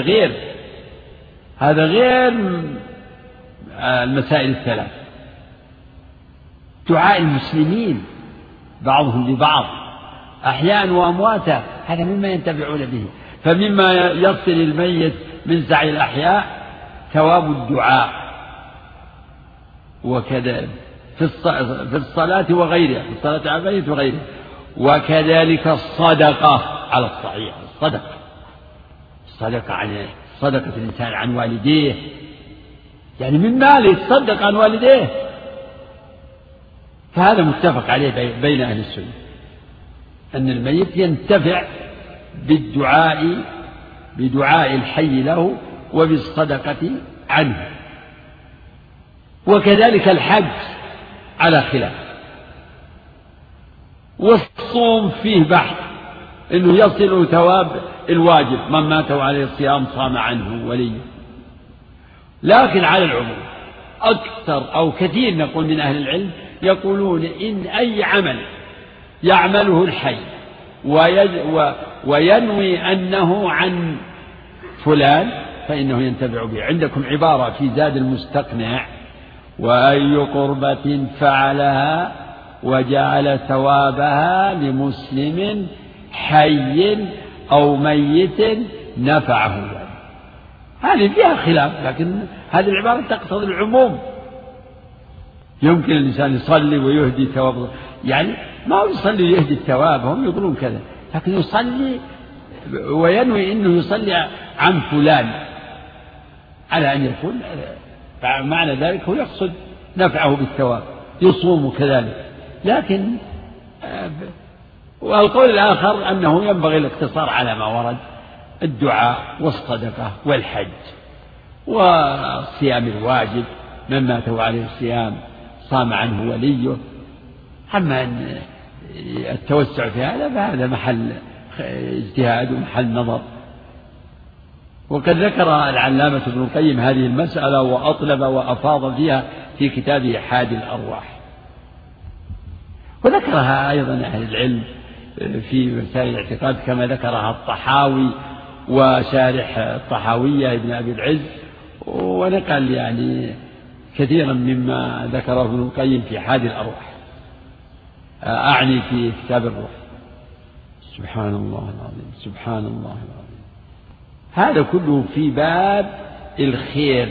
غير المسائل الثلاث. دعاء المسلمين بعضهم لبعض أحياء وأمواتا، هذا مما ينتفعون به. فمما يصل الميت من سعي الأحياء ثواب الدعاء، وكذا في الصلاة وغيرها، في الصلاة على الميت وغيرها. وكذلك الصدقة على الصحيح، صدقة الإنسان عن والديه، يعني من ماله يتصدق عن والديه، فهذا متفق عليه بين أهل السنة أن الميت ينتفع بدعاء الحي له وبالصدقة عنه. وكذلك الحج على خلاف. والصوم فيه بحث إنه يصل ثواب الواجب، من مات عليه الصيام صام عنه وليه. لكن على العموم أكثر أو كثير نقول من أهل العلم يقولون إن أي عمل يعمله الحي وينوي أنه عن فلان فإنه ينتفع به. عندكم عبارة في زاد المستقنع: وأي قربة فعلها وجعل ثوابها لمسلم حي أو ميت نفعه. هذه فيها خلاف، لكن هذه العبارة تقتضي العموم. يمكن الإنسان يصلي ويهدي ثواب، يعني ما هو يصلي ويهدي الثواب، هم يقولون كذا، لكن يصلي وينوي أنه يصلي عن فلان على أن يكون معنى ذلك هو يقصد نفعه بالثواب. يصوم كذلك. لكن والقول الآخر أنه ينبغي الاقتصار على ما ورد: الدعاء والصدقة والحج والصيام الواجب، من مات عليه الصيام صام عنه وليه. أما التوسع في هذا فهذا محل اجتهاد ومحل نظر. وقد ذكر العلامة ابن القيم هذه المسألة وأطلب وأفاض فيها في كتابه حادي الأرواح، وذكرها أيضا أهل العلم في مسائل الاعتقاد كما ذكرها الطحاوي وشارح الطحاوية ابن أبي العز، ونقل يعني كثيرا مما ذكره ابن القيم في حادي الأرواح، أعني في كتاب الروح. سبحان الله العظيم، سبحان الله العظيم. هذا كله في باب الخير.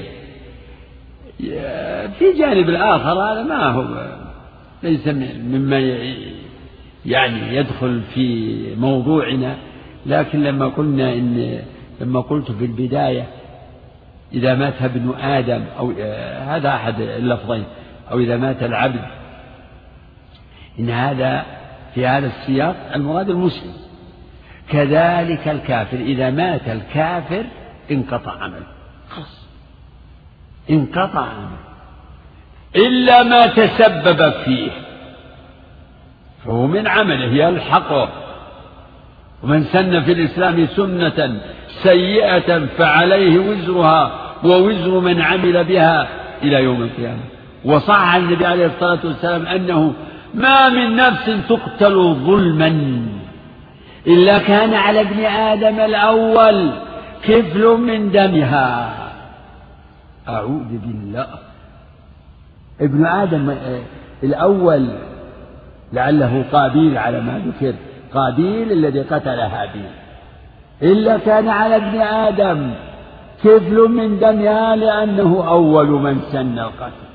في جانب الآخر هذا ما هو ليس مما يعني يدخل في موضوعنا، لكن لما قلت في البداية إذا مات ابن آدم أو هذا أحد اللفظين، أو إذا مات العبد، إن هذا في هذا السياق المراد المسلم. كذلك الكافر، إذا مات الكافر انقطع عمله، خلاص انقطع عمله، إلا ما تسبب فيه فهو من عمله يلحقه. ومن سن في الإسلام سنة سيئة فعليه وزرها ووزر من عمل بها إلى يوم القيامة. وصح عن النبي عليه الصلاة والسلام أنه ما من نفس تقتل ظلما إلا كان على ابن آدم الأول كفل من دمها. أعوذ بالله. ابن آدم الأول لعله قابيل على ما ذكر، قابيل الذي قتل هابيل، إلا كان على ابن آدم كفل من دمها لأنه أول من سن القتل.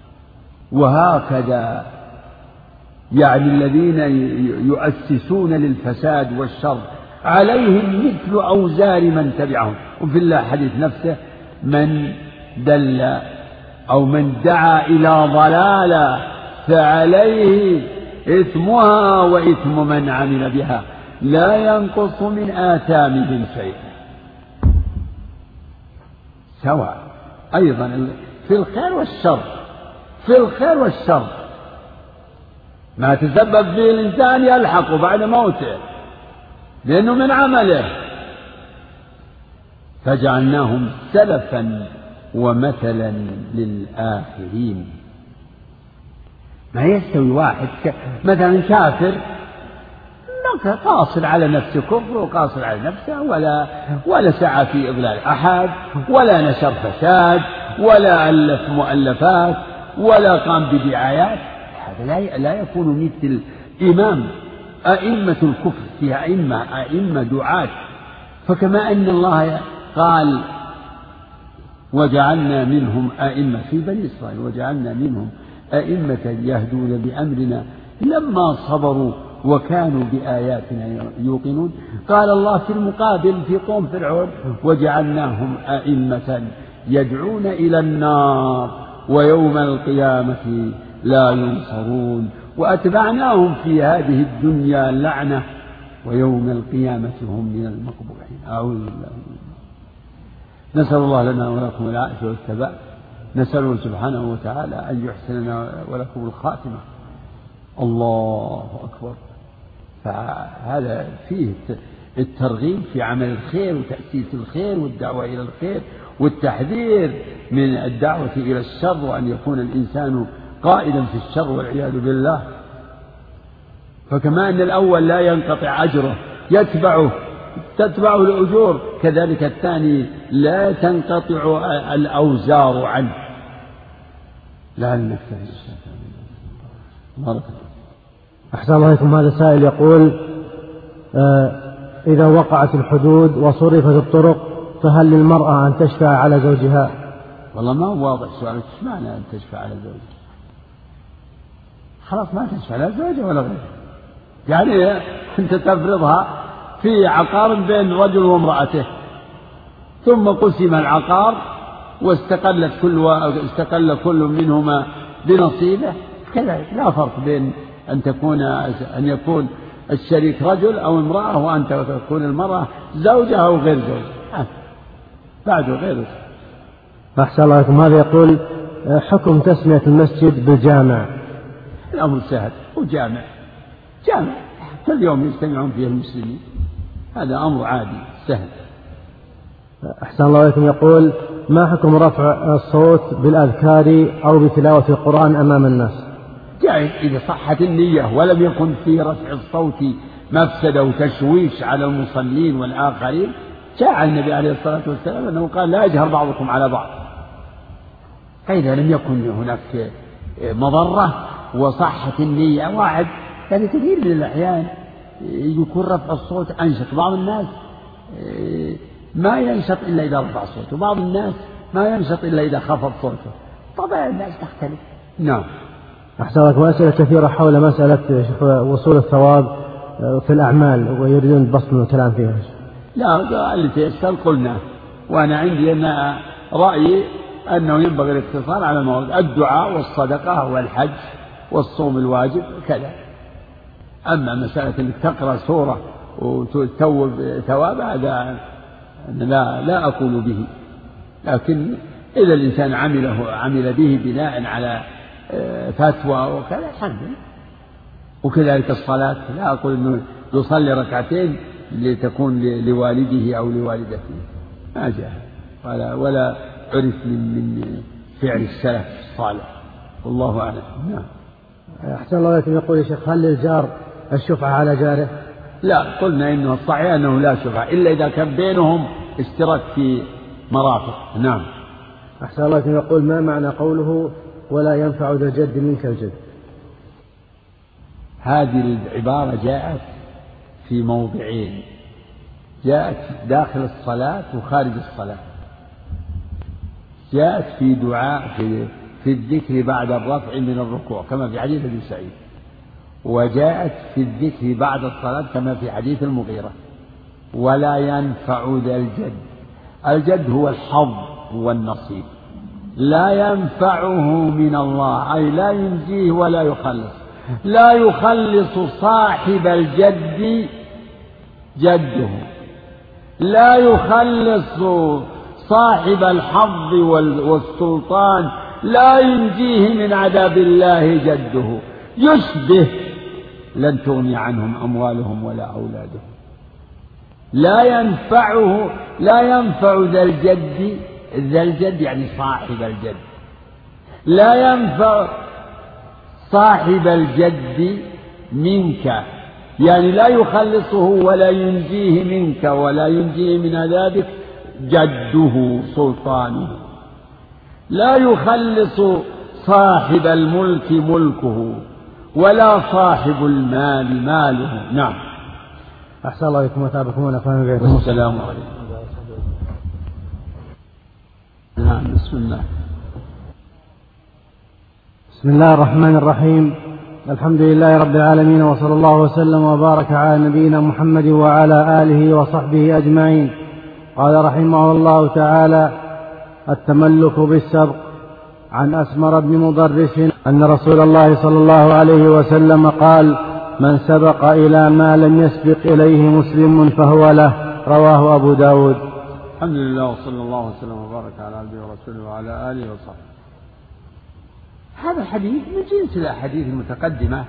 وهكذا يعني الذين يؤسسون للفساد والشر عليهم مثل أوزار من تبعهم. وفي الحديث نفسه من دل أو من دعا إلى ضلالة فعليه إثمها وإثم من عمل بها لا ينقص من آثامهم شيئا. سواء أيضا في الخير والشر، في الخير والشر ما تسبب فيه الإنسان يلحق بعد موته لأنه من عمله، فجعلناهم سلفا ومثلا للآخرين. ما يستوي واحد مثلا كافر قاصر على نفسه كفر وقاصر على نفسه ولا سعى في إضلال أحد ولا نشر فساد ولا ألف مؤلفات ولا قام بدعايات، هذا لا يكون مثل إمام أئمة الكفر فيها أئمة دعاة. فكما أن الله قال وجعلنا منهم أئمة في بني إسرائيل وجعلنا منهم أئمة يهدون بأمرنا لما صبروا وكانوا بآياتنا يوقنون، قال الله في المقابل في قوم فرعون وجعلناهم أئمة يدعون إلى النار ويوم القيامة لا ينصرون وأتبعناهم في هذه الدنيا لعنة ويوم القيامة هم من المقبوحين. أعوذ بالله. نسأل الله لنا ولكم العافية والثبات، نسأله سبحانه وتعالى أن يحسن لنا ولكم الخاتمة. الله أكبر. فهذا فيه الترغيب في عمل الخير وتأسيس الخير والدعوة إلى الخير والتحذير من الدعوة إلى الشر وأن يكون الإنسان قائدا في الشر والعياذ بالله. فكما أن الأول لا ينقطع أجره تتبعه الأجور، كذلك الثاني لا تنقطع الأوزار عنه. لعل نكتفي. بارك الله. أحسن الله عليكم. هذا سائل يقول إذا وقعت الحدود وصرفت الطرق فهل للمرأة أن تشفع على زوجها؟ والله ما هو واضح سؤالك، ايش معنى أن تشفع على زوجها؟ خلاص ما تشفع على زوجها ولا غيره، يعني أنت تفرضها في عقار بين رجل وامرأته ثم قسم العقار واستقل كل منهما بنصيبه، كذلك لا فرق بين أن يكون الشريك رجل أو امرأة وأن تكون المرأة زوجة أو غير زوجة بعده غيره. أحسن الله عليكم. هذا يقول حكم تسمية المسجد بالجامع. الأمر سهل، وجامع كل يوم يجتمعون فيه المسلمين، هذا أمر عادي سهل. أحسن الله عليكم. يقول ما حكم رفع الصوت بالأذكار أو بتلاوة القرآن أمام الناس؟ جائز إذا صحت النية ولم يكن في رفع الصوت مفسدة وتشويش على المصلين والآخرين. جاء النبي عليه الصلاة والسلام أنه قال لا يجهر بعضكم على بعض، فإذا لم يكن هناك مضرة وصحت النية. واحد يعني كثير من الأحيان يكون رفع الصوت أنشط، بعض الناس ما ينشط إلا إذا رفع صوته وبعض الناس ما ينشط إلا إذا خفض صوته، طبعا الناس تختلف. نعم. أحسن لكم. أسئلة كثيرة حول مسألة وصول الثواب في الأعمال ويريدون البسط من الكلام فيها. لا اللي تيسر قلنا، وأنا عندي أن رأيي أنه ينبغي الاقتصار على المواد الدعاء والصدقة والحج والصوم الواجب كذا. أما مسألة أنك تقرأ سورة وتتوب ثواب هذا لا أقول به، لكن إذا الإنسان عمل به بناء على فتوى وكذا الحمد. وكذلك الصلاة لا أقول أنه يصلي ركعتين لتكون لوالده أو لوالدته، ما جاء ولا عرف من فعل السلف الصالح، والله أعلم. نعم. أحسن الله عليكم. يقول يا شيخ هل للجار الشفعة على جاره؟ لا، قلنا إنه الصحيح أنه لا شفعة إلا إذا كان بينهم اشتراك في مرافق. نعم. أحسن الله عليكم. يقول ما معنى قوله ولا ينفع ذا الجد منك الجد؟ هذه العبارة جاءت في موضعين، جاءت داخل الصلاة وخارج الصلاة. جاءت في دعاء في الذكر بعد الرفع من الركوع كما في حديث ابي سعيد، وجاءت في الذكر بعد الصلاة كما في حديث المغيرة. ولا ينفع ذا الجد، الجد هو الحظ والنصيب، لا ينفعه من الله، أي لا ينجيه ولا يخلص. لا يخلص صاحب الجد جده، لا يخلص صاحب الحظ والسلطان، لا ينجيه من عذاب الله جده. يشبه لن تغني عنهم أموالهم ولا أولادهم. لا ينفع ذا الجد، ذا الجد يعني صاحب الجد، لا ينفع صاحب الجد منك، يعني لا يخلصه ولا ينجيه منك ولا ينجيه من عذابك جده سلطانه. لا يخلص صاحب الملك ملكه ولا صاحب المال ماله. نعم. أحسن الله إليكم وتابكم ونفعنا بكم. السلام عليكم. نعم. بسم الله. بسم الله الرحمن الرحيم. الحمد لله رب العالمين، وصلى الله وسلم وبارك على نبينا محمد وعلى آله وصحبه أجمعين. قال رحمه الله تعالى: التملك بالسبق. عن أسمر بن مضرس أن رسول الله صلى الله عليه وسلم قال: من سبق إلى ما لم يسبق إليه مسلم فهو له. رواه أبو داود. الحمد لله، وصلى الله وسلم وبارك على عبده ورسوله وعلى آله وصحبه. هذا الحديث من جنس الأحاديث المتقدمة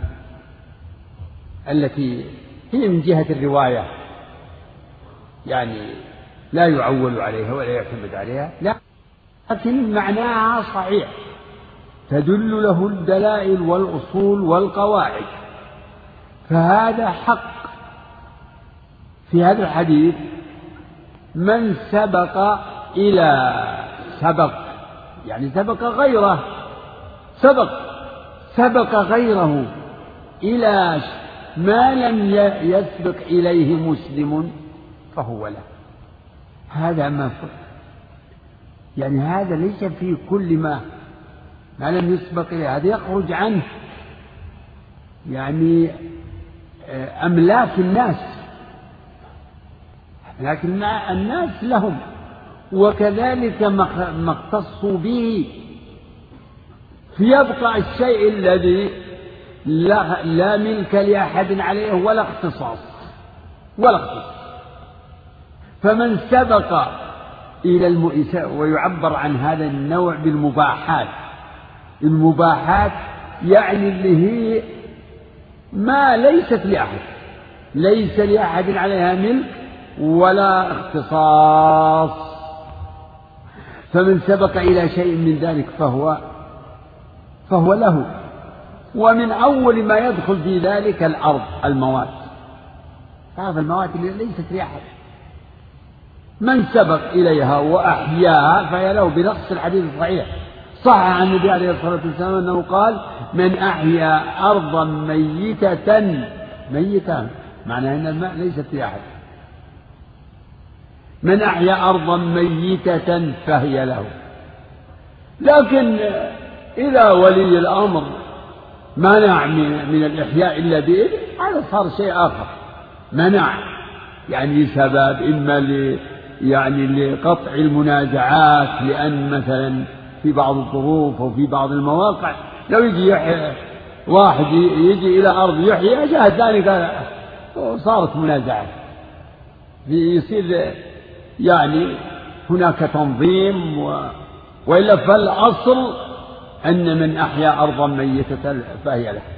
التي هي من جهة الرواية، يعني لا يعول عليها ولا يعتمد عليها، لكن معناها صحيح، تدل له الدلائل والأصول والقواعد. فهذا حق في هذا الحديث. من سبق إلى سبق يعني سبق غيره، سبق غيره إلى ما لم يسبق إليه مسلم فهو له. هذا ما يعني هذا ليس في كل ما لم يسبق إليه، هذا يخرج عنه يعني أملاك الناس، لكن الناس لهم، وكذلك ما اختصوا به. فيبقى الشيء الذي لا ملك لأحد عليه ولا اختصاص. فمن سبق إلى المؤساء، ويعبر عن هذا النوع بالمباحات. المباحات يعني اللي هي ما ليست لأحد، ليس لأحد عليها ملك ولا اختصاص. فمن سبق إلى شيء من ذلك فهو له. ومن أول ما يدخل في ذلك الأرض، المواد، هذا المواد اللي ليست لأحد، من سبق إليها وأحياها فهي له، بنص الحديث الصحيح. صح عن النبي عليه الصلاة والسلام أنه قال: من أحيا أرضا ميتة، معناه أن الماء ليست لأحد. من أحيا أرضا ميتة فهي له. لكن إذا ولي الأمر منع من الإحياء إلا بإذن، هذا صار شيء آخر. منع يعني لسبب، إما لقطع المنازعات، لأن مثلا في بعض الظروف أو في بعض المواقع لو يجي واحد يجي إلى أرض يحيي، جاء الثاني قال، صارت منازعات، يصير يعني هناك تنظيم. وإلا فالأصل أن من أحيا أرضا ميتة فهي له.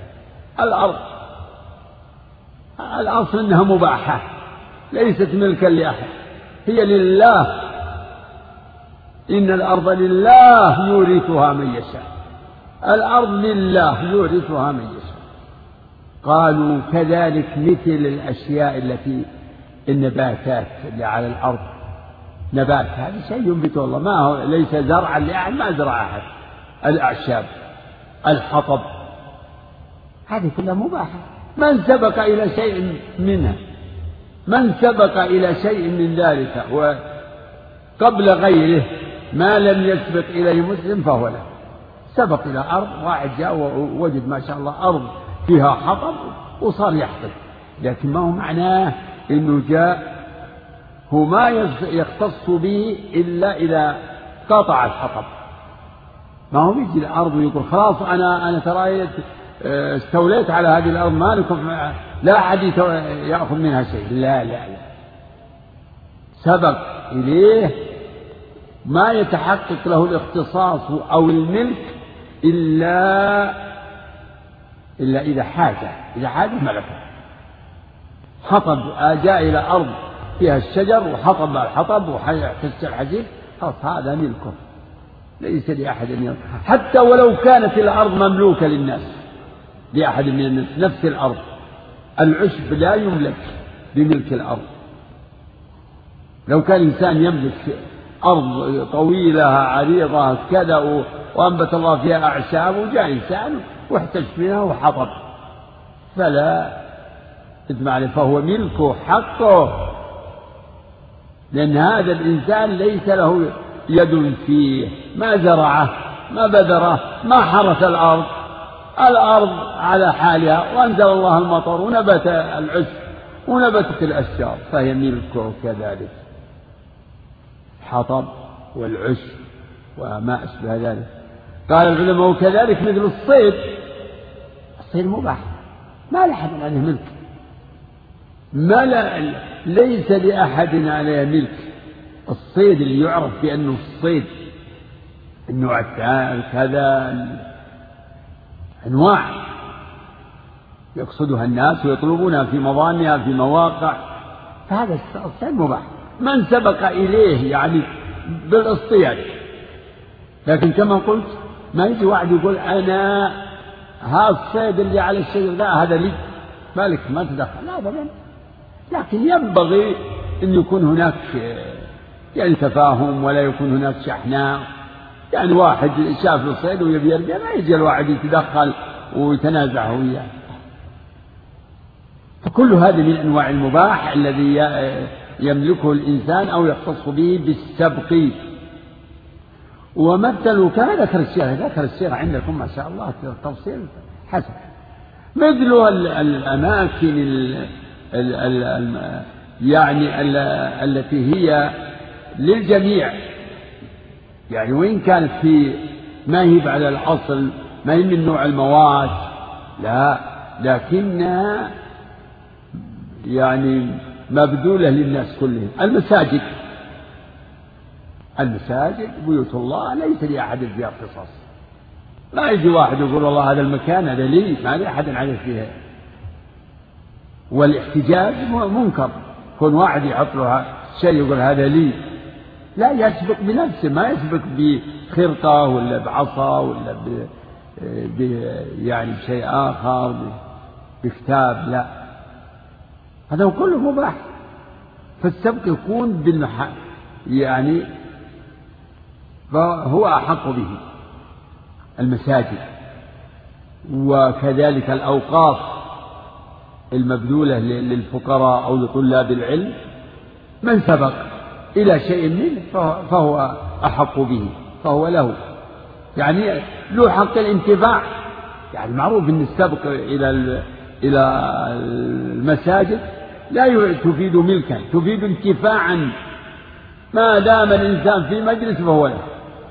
الأصل أنها مباحة، ليست ملكا لأحد، هي لله. إن الأرض لله يورثها من يشاء، الأرض لله يورثها من يشاء. قالوا كذلك مثل الأشياء التي النباتات اللي على الأرض، نبات هذا شيء ينبته الله، ما هو ليس زرعا لأحد، ما زرع أحد. الأعشاب، الحطب، هذه كلها مباحة. من سبق إلى شيء منها، من سبق إلى شيء من ذلك وقبل غيره ما لم يسبق إليه مسلم فهو له. سبق إلى أرض، واحد جاء ووجد ما شاء الله أرض فيها حطب وصار يحطب، لكن ما هو معناه إنه جاء هو ما يختص به إلا إذا قطع الحطب. ما هو يجي الأرض ويقول خلاص أنا ترى استوليت على هذه الأرض، ما لكم لا أحد يأخذ منها شيء. لا لا لا، سبق إليه ما يتحقق له الاختصاص أو الملك إلا إذا حاجة ملكه. حطب جاء إلى أرض فيها الشجر وحطب الحطب وحس الحجيب، خلاص هذا ملكه، ليس لأحد أن يرضى، حتى ولو كانت الأرض مملوكة للناس، لأحد من الناس. نفس الأرض، العشب لا يملك بملك الأرض. لو كان إنسان يملك أرض طويلة عريضة كذا وأنبت الله فيها أعشاب، وجاء إنسان واحتج فيها وحطب، فلا إثم عليه، فهو ملكه حقه، لأن هذا الإنسان ليس له يد فيه، ما زرعه، ما بذره، ما حرث الأرض على حالها، وأنزل الله المطر ونبت العشب ونبتت الأشجار، فهي ملكه كذلك، الحطب والعشب وما أشبه ذلك. قال العلماء وكذلك مثل الصيد مباح، ما لأحد عليه ملك، ليس لأحد عليه ملك. الصيد اللي يعرف بأنه الصيد النوع كذا أنواع يقصدها الناس ويطلبونها في مضانها في مواقع، فهذا الصيد مباح من سبق إليه يعني بالاصطياد. لكن كما قلت ما يجي واحد يقول أنا هذا الصيد اللي على الشجر لا هذا لي، مالك ما تدخل، لا أبدا. لكن ينبغي أن يكون هناك يعني تفاهم، ولا يكون هناك شحناء. يعني واحد شاف الصيد ويبي يرجع، ما يجي الواحد يتدخل ويتنازع وياه. فكل هذه من أنواع المباح الذي يملكه الإنسان أو يختص به بالسبق. ومثلوا كما ذكر الشيخ عندكم ما شاء الله التفصيل حسن، مثل الأماكن يعني التي هي للجميع، يعني وإن كانت في ما هي على الأصل، ما هي من نوع المواد، لا، لكنها يعني مبذولة للناس كلهم. المساجد بيوت الله ليس لأحد فيها اختصاص، ما يجي واحد يقول والله هذا المكان هذا لي، ما لأحد عليه فيها. والاحتجاج منكر، كون واحد يحط له شيء يقول هذا لي، لا، يسبق بنفسه، ما يسبق بخرقة ولا بعصا ولا يعني شيء آخر بكتاب، لا، هذا كله مباح. فالسبق يكون يعني هو أحق به. المساجد وكذلك الأوقاف المبذولة للفقراء أو لطلاب العلم، من سبق إلى شيء منه فهو أحق به، فهو له، يعني له حق الانتفاع. يعني معروف أن السبق إلى المساجد لا تفيد ملكا، تفيد انتفاعا، ما دام الإنسان في مجلس فهو له.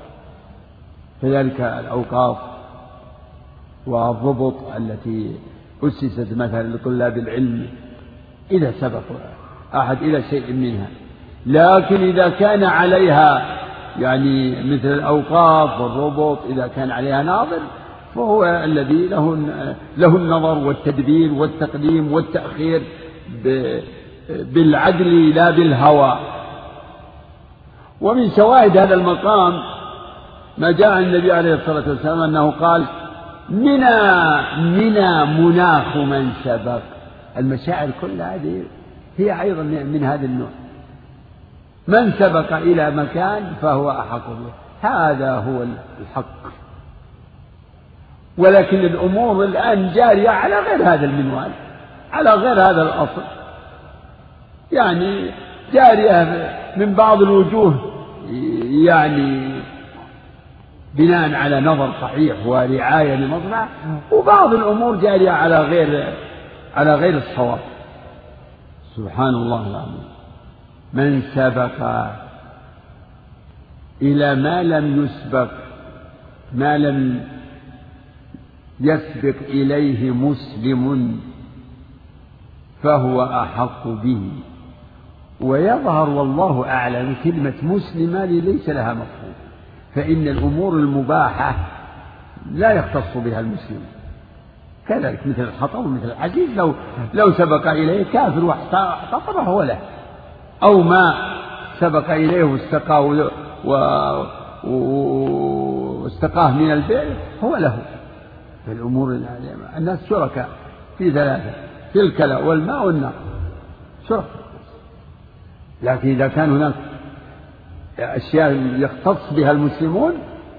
كذلك الأوقاف والربط التي أسست مثلا لطلاب العلم إذا سبق أحد إلى شيء منها. لكن إذا كان عليها يعني مثل الأوقاف والربط إذا كان عليها ناظر، فهو الذي له النظر والتدبير والتقديم والتأخير بالعدل لا بالهوى. ومن شواهد هذا المقام ما جاء النبي عليه الصلاة والسلام أنه قال منى مناخ من سبق. المشاعر كل هذه هي أيضا من هذا النوع، من سبق إلى مكان فهو أحق به، هذا هو الحق. ولكن الأمور الآن جارية على غير هذا المنوال، على غير هذا الأصل، يعني جارية من بعض الوجوه يعني بناء على نظر صحيح ورعاية لمصلحة، وبعض الأمور جارية على غير الصواب. سبحان الله العظيم. من سبق إلى ما لم يسبق إليه مسلم فهو أحق به. ويظهر والله أعلم كلمة مسلمة ليس لها مفهوم، فإن الأمور المباحة لا يختص بها المسلم، كذلك مثل الخطأ ومثل الحديث لو سبق إليه كافر واحتطب هو له، أو ما سبق إليه واستقاه من البئر هو له. في الأمور الناس شركاء في ثلاثة، في الكلى والماء والنار شركاء. لكن إذا كان هناك أشياء يختص بها المسلمون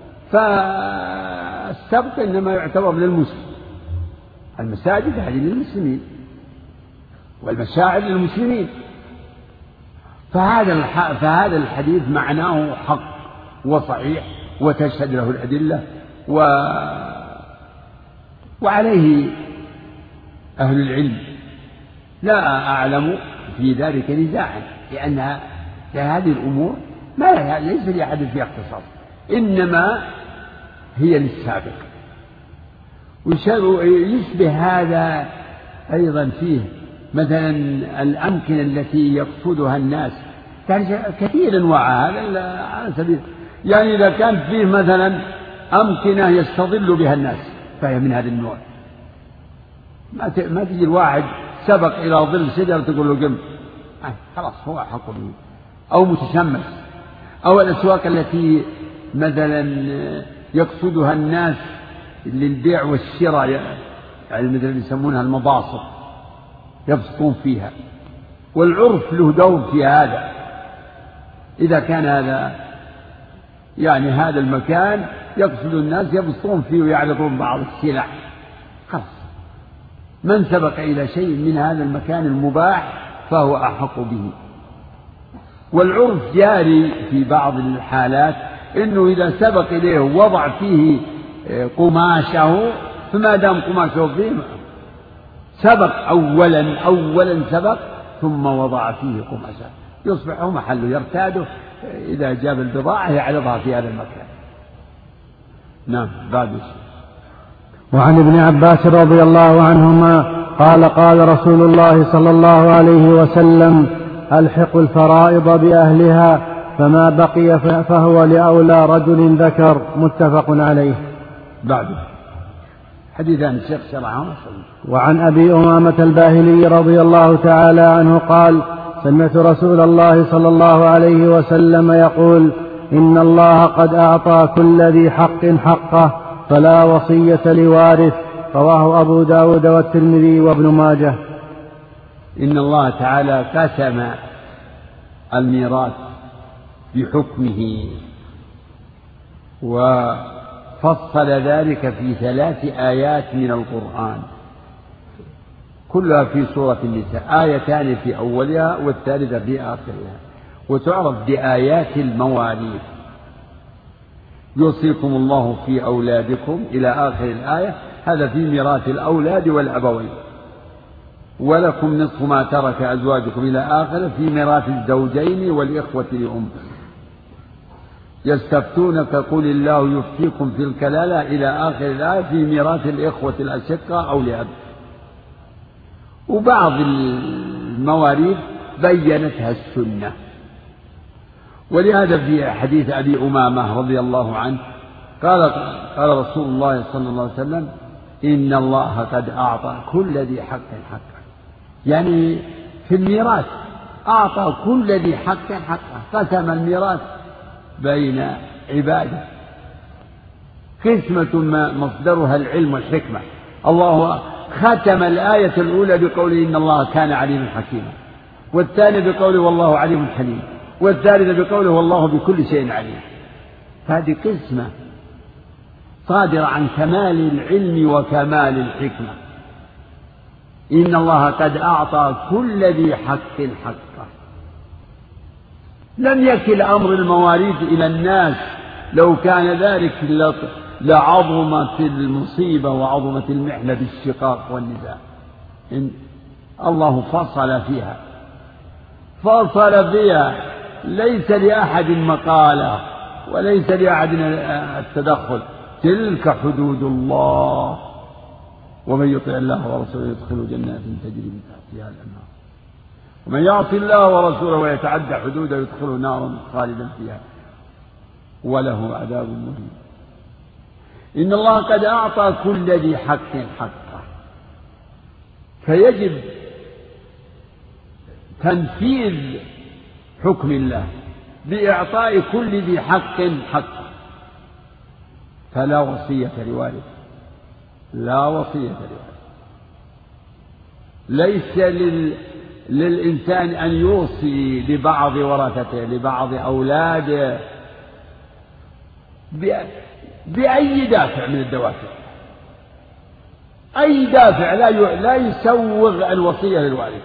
فالسبق إنما يعتبر للمسلم. المساجد هذه للمسلمين والمشاعر للمسلمين، فهذا الحديث معناه حق وصحيح وتشهد له الأدلة، وعليه أهل العلم. لا أعلم في ذلك نزاعا، لأن هذه الأمور ليس لأحد فيها اختصاص، إنما هي للسابق. ويشبه هذا أيضا فيه مثلا الأمكنة التي يقصدها الناس، كثير أنواع هذا على سبيل، يعني إذا كان فيه مثلا أمكنة يستظل بها الناس فهي من هذا النوع. ما تجي الواحد سبق إلى ظل شجرة تقول له قم، خلاص هو حق به. أو متشمس، أو الأسواق التي مثلا يقصدها الناس للبيع والشراء، يعني مثل يسمونها المباسط يبسطون فيها، والعرف له دور في هذا. إذا كان هذا المكان يقصد الناس يبسطون فيه ويعرضون بعض السلع، خلاص من سبق إلى شيء من هذا المكان المباح فهو أحق به. والعرف جاري في بعض الحالات إنه إذا سبق إليه وضع فيه قماشه، فما دام قماشه فيه سبق أولا سبق ثم وضع فيه قماشه، يصبح هو محله يرتاده إذا جاب البضاعة يعرضها في هذا المكان. نعم. بعد وعن ابن عباس رضي الله عنهما قال رسول الله صلى الله عليه وسلم: ألحقوا الفرائض بأهلها، فما بقي فهو لأولى رجل ذكر. متفق عليه. بعد حديثان الشيخ شرعه. وعن أبي أمامة الباهلي رضي الله تعالى عنه قال: سمعت رسول الله صلى الله عليه وسلم يقول: إن الله قد أعطى كل ذي حق حقه، فلا وصية لوارث. رواه أبو داود والترمذي وابن ماجه. إن الله تعالى قسم الميراث بحكمه، وفصل ذلك في 3 آيات من القرآن، كلها في سورة النساء، آيتان في أولها والثالثة في آخرها، وتعرف بآيات المواريث. يوصيكم الله في أولادكم إلى آخر الآية، هذا في ميراث الأولاد والأبوين. ولكم نصف ما ترك أزواجكم إلى آخره في ميراث الزوجين والإخوة لأم. يستفتونك قل الله يفتيكم في الكلالة إلى آخر الآية في ميراث الإخوة الأشقة أو لأب. وبعض المواريث بينتها السنة، ولهذا في حديث أبي أمامة رضي الله عنه قال رسول الله صلى الله عليه وسلم: إن الله قد أعطى كل ذي حق حقه، يعني في الميراث أعطى كل ذي حق حقه، قسم الميراث بين عباده قسمة مصدرها العلم والحكمة. الله ختم الآية الأولى بقوله: إن الله كان عليما حكيما، والثاني بقوله: والله عليم حليم، والثالث بقوله: والله بكل شيء عليم. هذه قسمة صادرة عن كمال العلم وكمال الحكمة. إن الله قد أعطى كل ذي حق حقه. لم يكل أمر المواريث إلى الناس، لو كان ذلك لعظمت المصيبة وعظمت المحنة بالشقاق والنزاع. إن الله فصل فيها، فصل فيها، ليس لأحد مقالة وليس لأحد التدخل. تلك حدود الله، ومن يطع الله ورسوله يدخله جنات تجري من تحتها الأنهار، ومن يعص الله ورسوله ويتعدى حدوده يدخله نارا خالدا فيها وله عذاب مهين. إن الله قد أعطى كل ذي حق حقه، فيجب تنفيذ حكم الله بإعطاء كل ذي حق حقه. فلا وصية لوارث، لا وصية لوارث. ليس للإنسان أن يوصي لبعض ورثته، لبعض أولاده، بأي دافع من الدوافع، أي دافع لا يسوغ الوصية للوارث.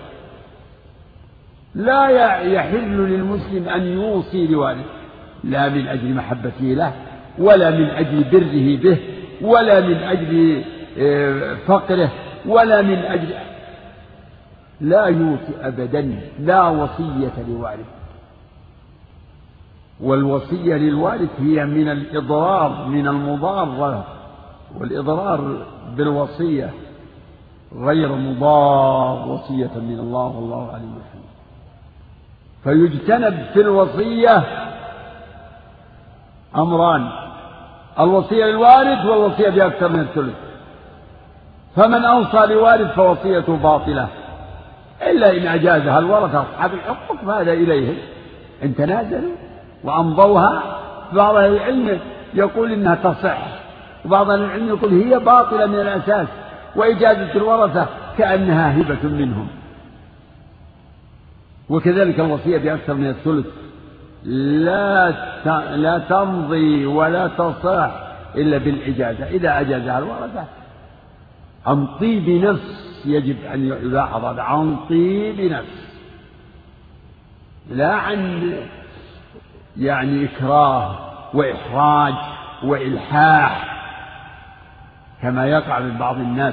لا يحل للمسلم أن يوصي لوارث، لا من أجل محبته له، ولا من أجل بره به، ولا من أجل فقره، ولا من أجل، لا يوصي أبدا، لا وصية لوارث. والوصية للوارث هي من الإضرار، من المضارة، والإضرار بالوصية غير مضار وصية من الله والله عليم حكيم. فيجتنب في الوصية أمران: الوصية للوارث والوصية بأكثر من الثلث. فمن أوصى لوارث فوصيته باطلة إلا إن أجازها الورثة أصحاب الحقوق، فهذا إليهم إن تنازلوا وأمضوها. بعض أهل العلم يقول إنها تصح، وبعض أهل العلم يقول هي باطلة من الأساس، وإجازة الورثة كأنها هبة منهم. وكذلك الوصية بأكثر من الثلث لا تمضي ولا تصح إلا بالإجازة، إذا أجازها الورثة عن طيب نفس. يجب أن يلاحظ هذا، عن طيب نفس، لا عن يعني إكراه وإحراج وإلحاح كما يقع من بعض الناس،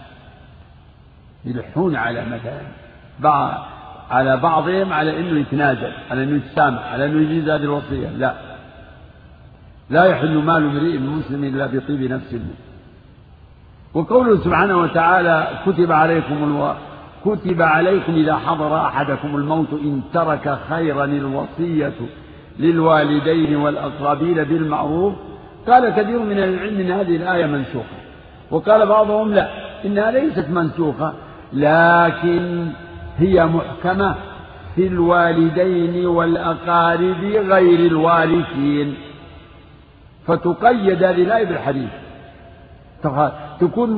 يلحون على مثلا على بعضهم على أنه يتنازل، على أنه يتسامح، على أنه يجيز هذه الوصية. لا يحل مال امرئ مسلم إلا بطيب نفس. وقوله سبحانه وتعالى: كتب عليكم إذا حضر أحدكم الموت إن ترك خيرا الوصية للوالدين والأقربين بالمعروف. قال كثير من العلم إن هذه الآية منسوخة، وقال بعضهم لا، إنها ليست منسوخة، لكن هي محكمة في الوالدين والأقارب غير الوارثين، فتقيد هذه الآية بالحديث، تكون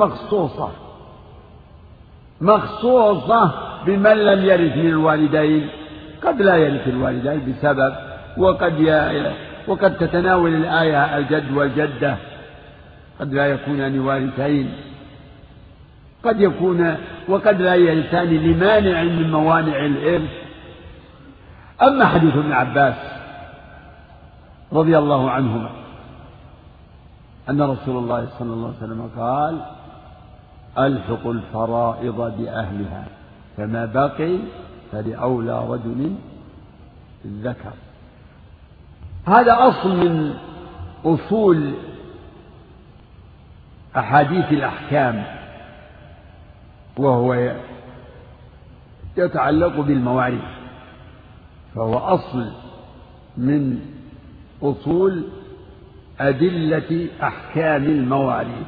مخصوصة بمن لم يرث من الوالدين. قد لا يرث الوالدين بسبب، وقد تتناول الآية الجد والجدة، قد لا يكونان وارثين، قد يكون، وقد لا يرثان لمانع من موانع الإرث. أما حديث ابن عباس رضي الله عنهما أن رسول الله صلى الله عليه وسلم قال: ألحق الفرائض بأهلها، فما بقي فلأولى رجل ذكر. هذا أصل من أصول أحاديث الأحكام، وهو يتعلق بالمواريث، فهو أصل من أصول أدلة أحكام المواريث.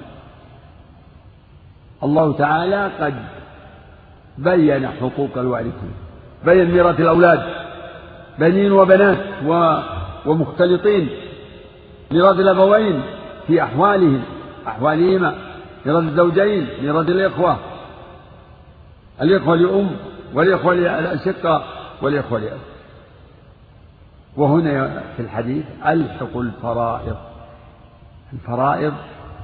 الله تعالى قد بين حقوق الوارثين، بين ميراث الأولاد، بنين وبنات ومختلطين، ميراث الأبوين في أحوالهما، ميراث الزوجين، ميراث الإخوة لأم، والإخوة لأشقة، والإخوة لأب. وهنا في الحديث: ألحق الفرائض. الفرائض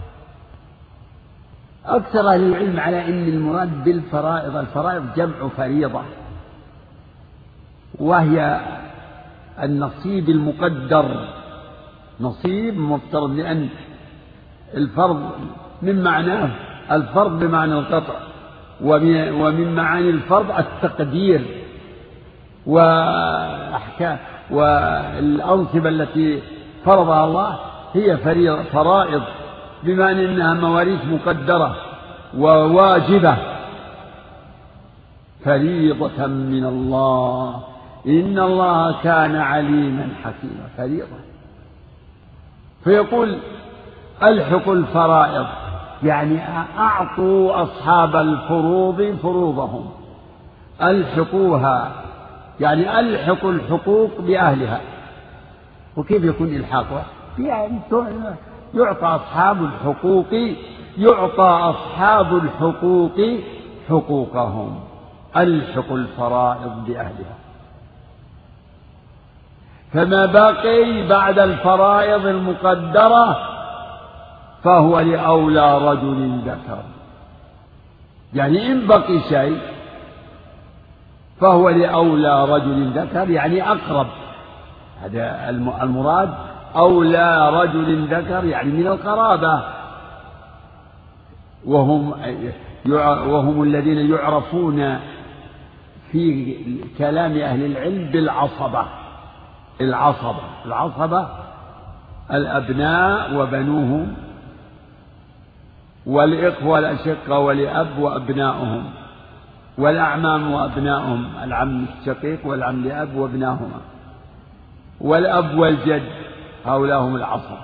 أكثر أهل العلم على أن المراد بالفرائض، الفرائض جمع فريضة، وهي النصيب المقدر، نصيب مفترض، لأن الفرض من معناه الفرض بمعنى القطع، ومن معاني الفرض التقدير، والأنصبة التي فرضها الله هي فرائض، بمعنى أنها مواريث مقدرة وواجبة، فريضة من الله، إن الله كان عليما حكيما. فريضة. فيقول ألحقوا الفرائض، يعني أعطوا أصحاب الفروض فروضهم، ألحقوها يعني ألحقوا الحقوق بأهلها. وكيف يكون إلحاقها؟ يعني يعطى أصحاب الحقوق حقوقهم، ألحقوا الفرائض بأهلها. فما بقي بعد الفرائض المقدرة فهو لأولى رجل ذكر، يعني إن بقي شيء فهو لأولى رجل ذكر، يعني أقرب. هذا المراد، أولى رجل ذكر يعني من القرابة، وهم الذين يعرفون في كلام أهل العلم بالعصبة. العصبة الأبناء وبنوهم، والإخوة الأشقة ولأب وأبناؤهم، والأعمام وأبناؤهم، العم الشقيق والعم لأب وابناهما، والأب والجد، هؤلاء هم العصبة.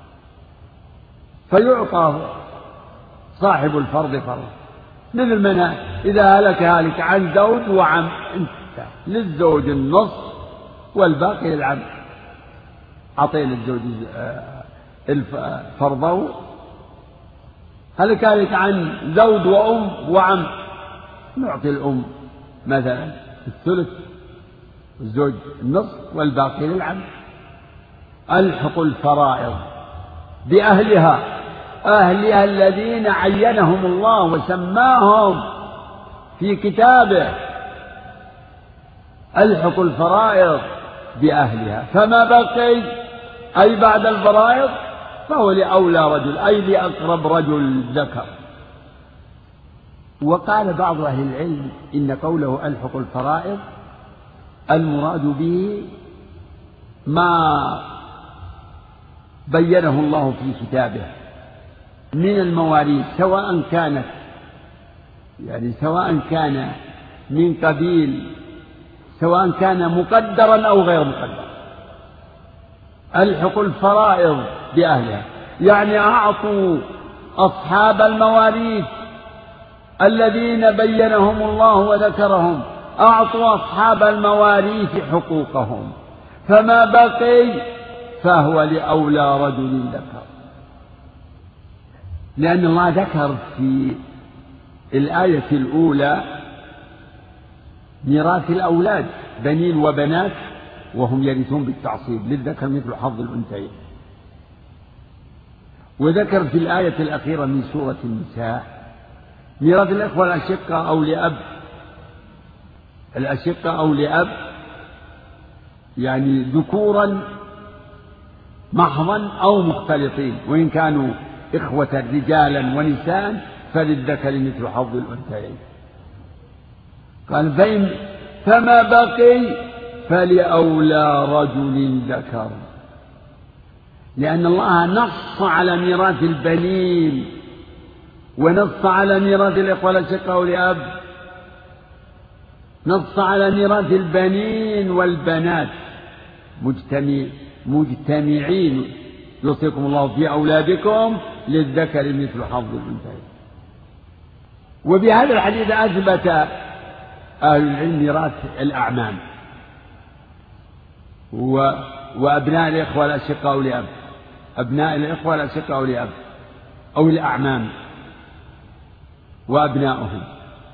فيعطى صاحب الفرض فرض، مثل من إذا هلك هالك عن زوج وعم، للزوج النصف والباقي للعم. أعطينا الزوج فرضه، هلك هالك عن زوج وأم وعم، نعطي الأم مثلا الثلث، الزوج النصف والباقي للعم. ألحقوا الفرائض بأهلها، أهلها الذين عينهم الله وسماهم في كتابه، ألحقوا الفرائض بأهلها. فما بقي أي بعد الفرائض فهو لأولى رجل، أي لأقرب رجل ذكر. وقال بعض أهل العلم إن قوله ألحقوا الفرائض المراد به ما بينه الله في كتابه من المواريث، سواء كان من قبيل، سواء كان مقدرا أو غير مقدر. ألحقوا الفرائض بأهلها، يعني أعطوا أصحاب المواريث الذين بينهم الله وذكرهم، أعطوا أصحاب المواريث حقوقهم. فما بقي فهو لأولى رجل ذكر، لأن الله ذكر في الآية الأولى ميراث الأولاد، بنين وبنات، وهم يرثون بالتعصيب، للذكر مثل حظ الأنثيين. وذكر في الآية الأخيرة من سورة النساء ميراث الإخوة الأشقة أو لأب، الأشقة أو لأب يعني ذكورا محضا أو مختلطين، وإن كانوا إخوة رجالا ونساء فللذكر مثل حظ الأنثيين. قال فما بقي فلأولى رجل ذكر، لأن الله نص على ميراث البنين ونص على ميراث الإخوة الأشقة أو لأب، نص على ميراث البنين والبنات مجتمعين، يوصيكم الله في أولادكم للذكر مثل حظ الأنثيين. وبهذا الحديث أثبت أهل العلم ميراث الأعمام وأبناء الإخوة الأشقة أو لأب، أبناء الإخوة الأشقة أو لأب، أو الأعمام وأبناؤهم.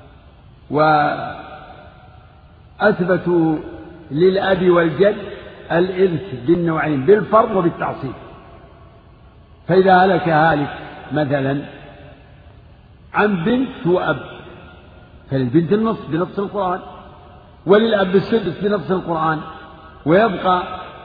وأثبتوا للأب والجد الإرث بالنوعين، بالفرض وبالتعصيب. فإذا هلك هالك مثلا عن بنت وأب، فللبنت النصف بنص القرآن، وللأب السدس بنص القرآن، ويبقى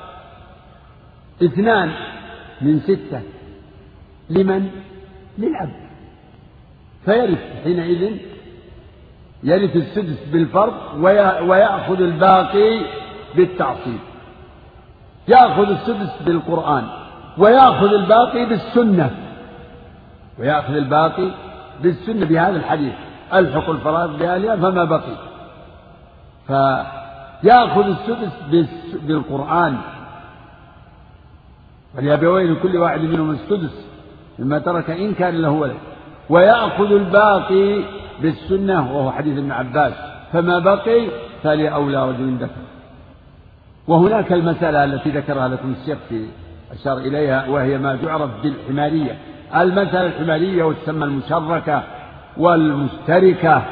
2 من 6 لمن؟ للأب، فيرث حينئذ، يرث السدس بالفرض ويأخذ الباقي بالتعصيب، يأخذ السدس بالقرآن ويأخذ الباقي بالسنة، ويأخذ الباقي بالسنة بهذا الحديث: ألحق الفرائض بأهلها فما بقي، فيأخذ السدس بالقرآن: ولأبوين كل واحد منهم السدس مما ترك إن كان له ولد، ويأخذ الباقي بالسنة وهو حديث ابن عباس: فما بقي فلأولى رجل ذكر. وهناك المسألة التي ذكرها لكم الشيخ في أشار إليها، وهي ما تعرف بالحمارية، المسألة الحمارية وتسمى المشركة والمشتركة،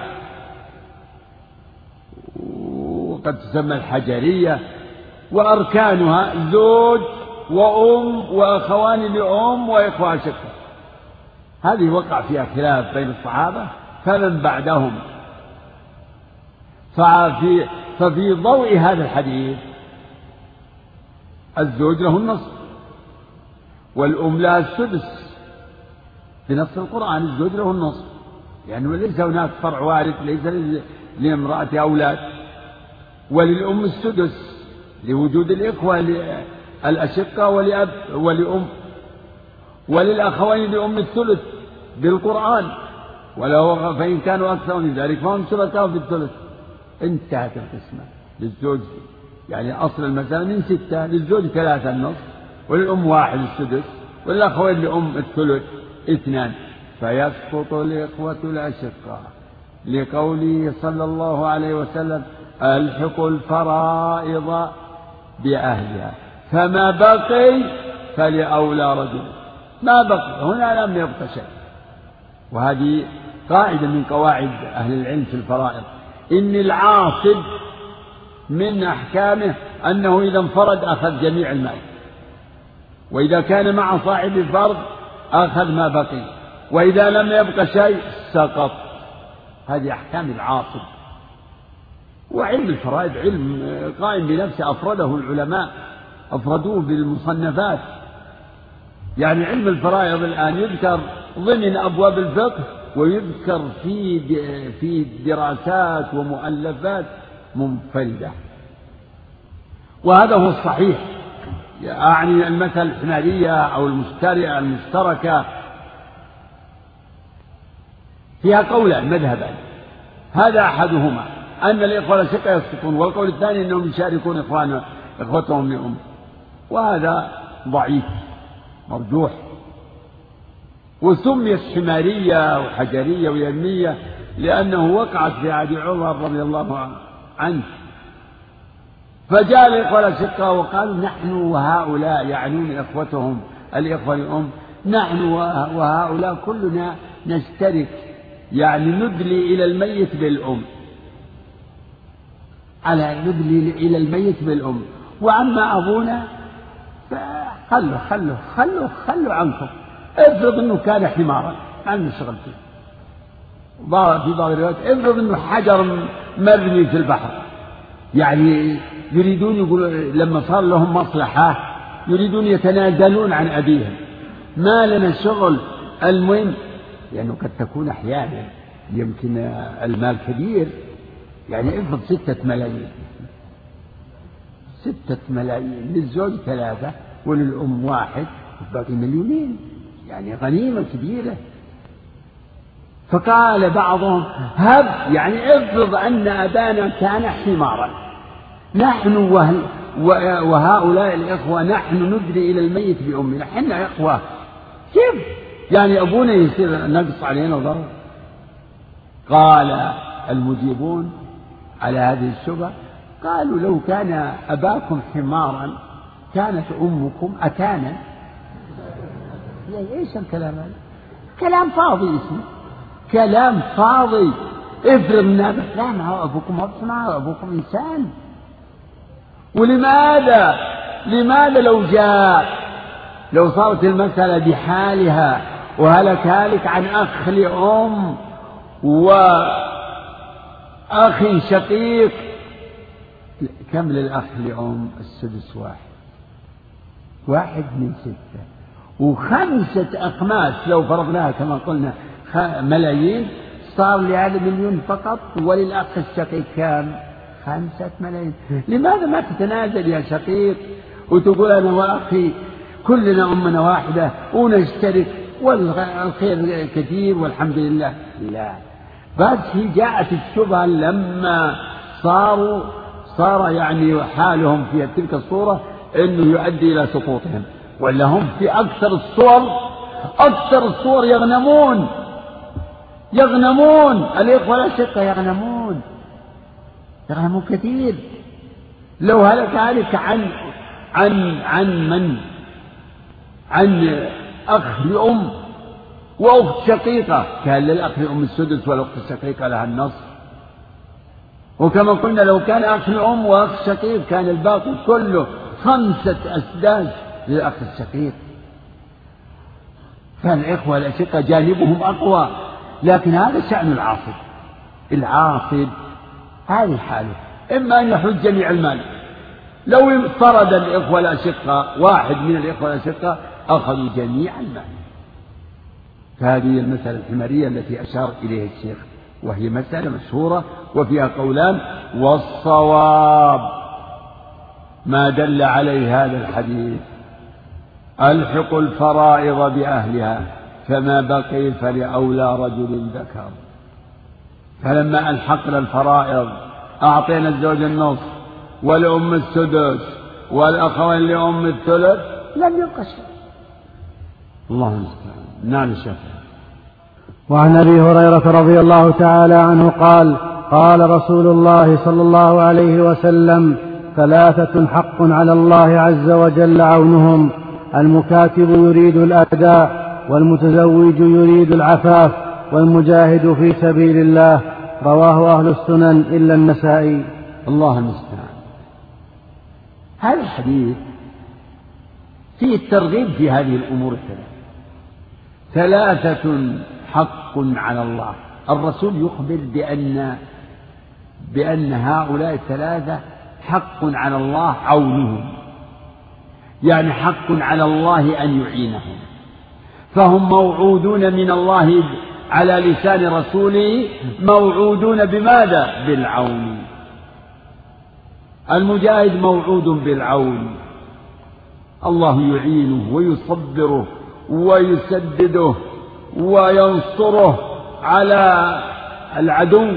وقد تسمى الحجرية، وأركانها زوج وأم وأخوان لأم وإخوة شقة. هذه وقع فيها خلاف بين الصحابة فمن بعدهم. ففي ضوء هذا الحديث الزوج له النصف والأم لها السدس بنص القرآن، الزوج له النصف، يعني ليس هناك فرع وارث، ليس لامرأة أولاد، وللأم السدس لوجود الإخوة الأشقة ولأب ولأم، وللأخوين لأم الثلث بالقرآن، ولو فإن كانوا أكثر من ذلك فهم شركاء في الثلث. انتهت القسمة للزوج، يعني أصل المسألة من 6، للزوج 3 النصف، وللأم 1 السدس، وللأخوين لأم الثلث 2. فيسقط الإخوة الأشقاء لقوله صلى الله عليه وسلم: ألحق الفرائض بأهلها فما بقي فلأولى رجل. ما بقي هنا لم يبق شيء. وهذه قاعدة من قواعد أهل العلم في الفرائض، إن العاصب من أحكامه أنه إذا انفرد أخذ جميع المال، وإذا كان مع صاحب الفرض أخذ ما بقي، وإذا لم يبق شيء سقط. هذه أحكام العاصب. وعلم الفرائض علم قائم بنفسه، أفرده العلماء، أفردوه بالمصنفات. يعني علم الفرائض الآن يذكر ضمن أبواب الفقه، ويذكر في دراسات ومؤلفات منفردة، وهذا هو الصحيح. يعني المثل الحمارية أو المشتركة فيها قولان مذهبان، هذا أحدهما أن الإخوة الأشقاء يسقطون، والقول الثاني أنهم يشاركون إخوتهم لأم، وهذا ضعيف مرجوح. وسميت حمارية وحجرية ويمية لأنه وقعت في عهد عمر رضي الله عنه، فجاء الإخوة الأشقاء وقالوا: نحن وهؤلاء، يعنون إخوتهم الإخوة لأم، نحن وهؤلاء كلنا نشترك، يعني ندلي إلى الميت بالأم، على ندلي إلى الميت بالأم، وعما أبونا خلوا عنكم. افرض أنه كان حمارا ما عندنا شغل فيه، في بعض الروايات افرض أنه حجر مرمي في البحر، يعني يريدون يقولوا لما صار لهم مصلحة يريدون يتنازلون عن أبيهم، ما لنا شغل. المهم لأنه قد تكون أحيانا يمكن المال كبير، يعني افرض 6 ملايين، 6 ملايين، للزوج 3 وللأم 1، باقي مليونين، يعني غنيمة كبيرة. فقال بعضهم: هب، يعني افرض أن أبانا كان حمارا، نحن وهؤلاء الإخوة نحن ندري إلى الميت بأمنا، حنا إخوة، كيف يعني أبونا يصير نقص علينا ضرر؟ قال المجيبون على هذه الشبهة، قالوا: لو كان أباكم حمارا كانت أمكم أتانا. إيش الكلام هذا؟ كلام فاضي، اسمه كلام فاضي. افرض النبي لا، ما هو أبوكم حمار، أبوكم إنسان. ولماذا لو صارت المسألة بحالها وهلك هالك عن أخ لأم وأخ شقيق كم للأخ لأم؟ السدس واحد من 6، و5 أخماس لو فرضناها كما قلنا ملايين صار لهذا 1,000,000 فقط، وللأخ الشقيق كم؟ 5 ملايين. لماذا ما تتنازل يا شقيق وتقول أنا وأخي كلنا أمنا واحدة ونشترك والخير كثير والحمد لله؟ لا، بس هي جاءت الشبهة لما صار يعني حالهم في تلك الصورة إنه يؤدي إلى سقوطهم، ولا هم في أكثر الصور يغنمون الإخوة الأشقة يغنمون كثير. لو هلك عن أخ لأم وأخت شقيقة كان للأخ لأم السدس والأخت الشقيقة لها النصف، وكما قلنا لو كان أخ لأم وأخ شقيق كان الباقي كله 5 أسداس للأخ الشقيق. فالإخوة الأشقة جانبهم أقوى، لكن هذا شأن العاصب هذه حاله، إما أن يحوز جميع المال. لو انفرد الإخوة الأشقة واحد من الإخوة الأشقة أخذوا جميع المال. فهذه المسألة الحمارية التي أشار إليها الشيخ، وهي مسألة مشهورة وفيها قولان، والصواب ما دل عليه هذا الحديث: ألحقوا الفرائض بأهلها فما بقي فلأولى رجل ذكر. فلما ألحقنا الفرائض أعطينا الزوج النصف والأم السدس والأخوين لأم الثلث، لم يبقى شيء. الله المستعان. نعم الشافعي. وعن أبي هريرة رضي الله تعالى عنه قال: قال رسول الله صلى الله عليه وسلم: 3 حق على الله عز وجل عونهم: المكاتب يريد الأداء، والمتزوج يريد العفاف، والمجاهد في سبيل الله. رواه أهل السنن إلا النسائي. الله المستعان. هذا الحديث فيه الترغيب في هذه الأمور الثلاث. 3 حق على الله. الرسول يخبر بأن هؤلاء 3 حق على الله عونهم، يعني حق على الله أن يعينهم، فهم موعودون من الله على لسان رسوله، موعودون بماذا؟ بالعون. المجاهد موعود بالعون، الله يعينه ويصبره ويسدده وينصره على العدو.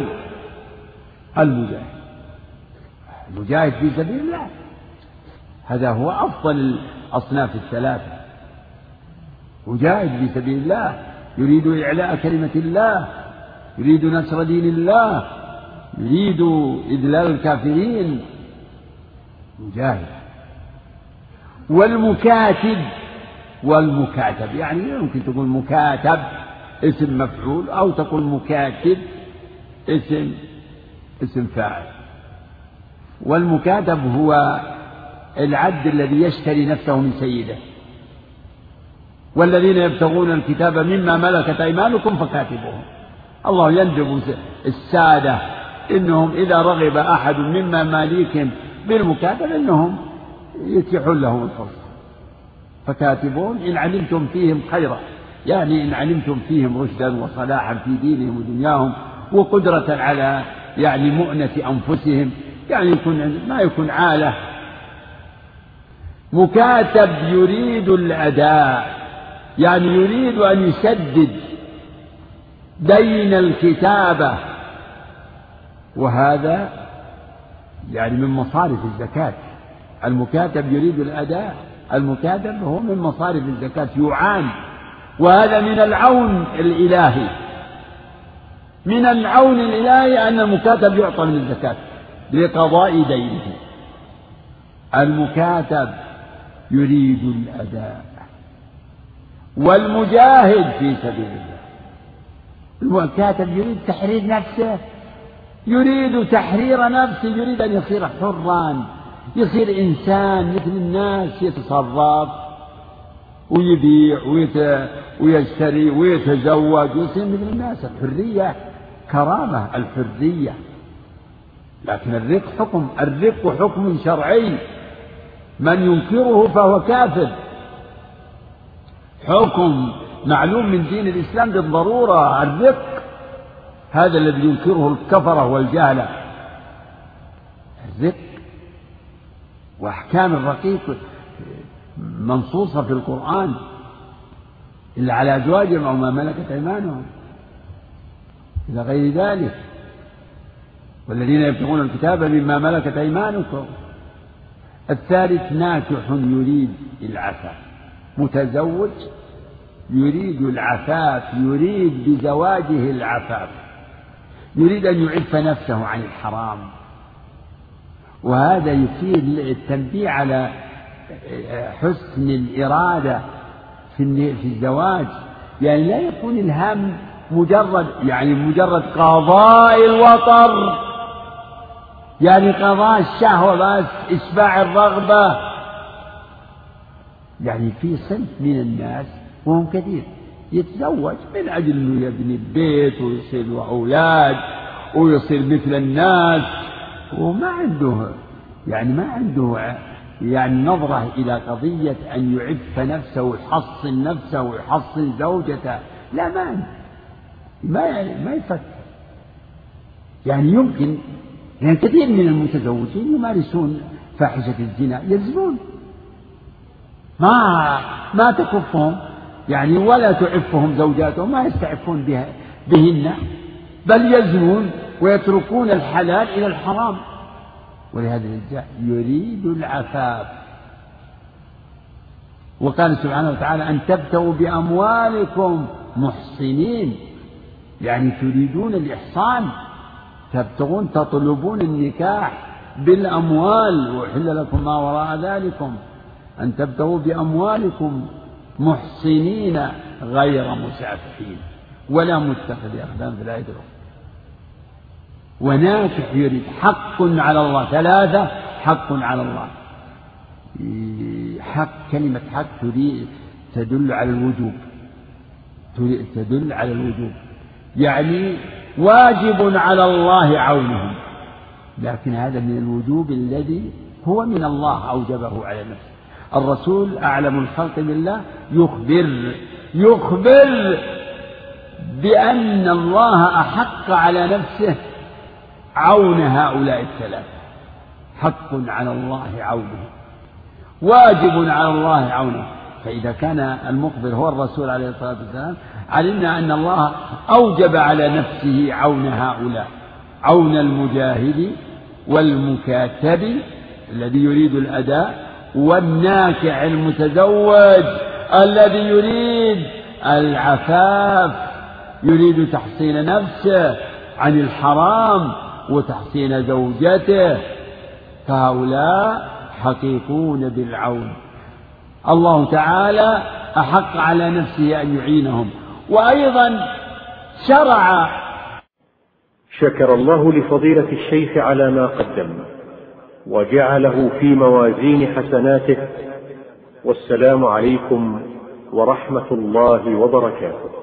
المجاهد في سبيل الله هذا هو أفضل الأصناف 3. مجاهد في سبيل الله يريد إعلاء كلمة الله، يريد نصر دين الله، يريد إذلال الكافرين، مجاهد. والمكاتب يعني يمكن تقول مكاتب اسم مفعول، أو تقول مكاتب اسم فاعل. والمكاتب هو العبد الذي يشتري نفسه من سيده. والذين يبتغون الكتاب مما ملكت أيمانكم فكاتبوهم. الله يندب السادة إنهم إذا رغب أحد مما مالكهم بالمكاتب إنهم يتيحون لهم الفرصة، فكاتبون إن علمتم فيهم خيرا، يعني إن علمتم فيهم رشدا وصلاحا في دينهم ودنياهم وقدرة على يعني مؤنة أنفسهم، يعني ما يكون عالة. مكاتب يريد الأداء، يعني يريد أن يسدد دين الكتابة، وهذا يعني من مصارف الزكاة. المكاتب يريد الأداء، المكاتب هو من مصارف الزكاة يعان، وهذا من العون الإلهي. من العون الإلهي أن المكاتب يعطى من الزكاة لقضاء دينه. المكاتب يريد الأداء. والمجاهد في سبيل الله، المكاتب يريد تحرير نفسه، يريد تحرير نفسه، يريد أن يصير حرا، يصير إنسان مثل الناس، يتصرف ويبيع ويشتري ويتزوج ويصير مثل الناس. الحرية كرامة، الحرية لكن الرق حكم شرعي، من ينكره فهو كافر، حكم معلوم من دين الإسلام بالضرورة. الرق هذا الذي ينكره الكفرة والجهلة، الرق. وأحكام الرقيق منصوصة في القرآن إلا على أزواجهم أو ما ملكت أيمانهم إلى غير ذلك، والذين يبتغون الكتاب مما ملكت أيمانكم. الثالث ناكح يريد العفاف، متزوج يريد العفاف، يريد بزواجه العفاف، يريد أن يعف نفسه عن الحرام. وهذا يفيد التنبيه على حسن الإرادة في الزواج، يعني لا يكون الهم مجرد قضاء الوطر، يعني قضاء الشهوة بس، إشباع الرغبة. يعني في صنف من الناس وهم كثير يتزوج من أجل أنه يبني البيت ويصير له أولاد ويصير مثل الناس، وما عنده نظرة إلى قضية أن يعف نفسه ويحصن نفسه ويحصن زوجته. لا، ما يفكر. يعني يمكن، يعني كثير من المتزوجين يمارسون فاحشة الزنا، يزنون، ما تكفهم يعني ولا تعفهم زوجاتهم، ما يستعفون بهن، بل يزنون ويتركون الحلال إلى الحرام. ولهذا الجزاء يريد العفاف. وقال سبحانه وتعالى أن تبتغوا بأموالكم محصنين، يعني تريدون الإحصان، تطلبون النكاح بالأموال، وحل لكم ما وراء ذلكم. أن تبتغوا بأموالكم محصنين غير مسافحين ولا متخذي أخدان في الآية الأخرى. وناكح يريد حق على الله، ثلاثة حق على الله. كلمة حق تدل على الوجوب، يعني واجب على الله عونهم، لكن هذا من الوجوب الذي هو من الله أوجبه على نفسه. الرسول أعلم الخلق بالله يخبر بأن الله أحق على نفسه عون هؤلاء الثلاثة. حق على الله عونه، واجب على الله عونه. فإذا كان المخبر هو الرسول عليه الصلاة والسلام، علمنا أن الله أوجب على نفسه عون هؤلاء، عون المجاهد والمكاتب الذي يريد الأداء، والناكح المتزوج الذي يريد العفاف، يريد تحصين نفسه عن الحرام وتحصين زوجته. فهؤلاء حقيقون بالعون. الله تعالى أحق على نفسه أن يعينهم. وأيضا شرع. شكر الله لفضيلة الشيخ على ما قدم وجعله في موازين حسناته، والسلام عليكم ورحمة الله وبركاته.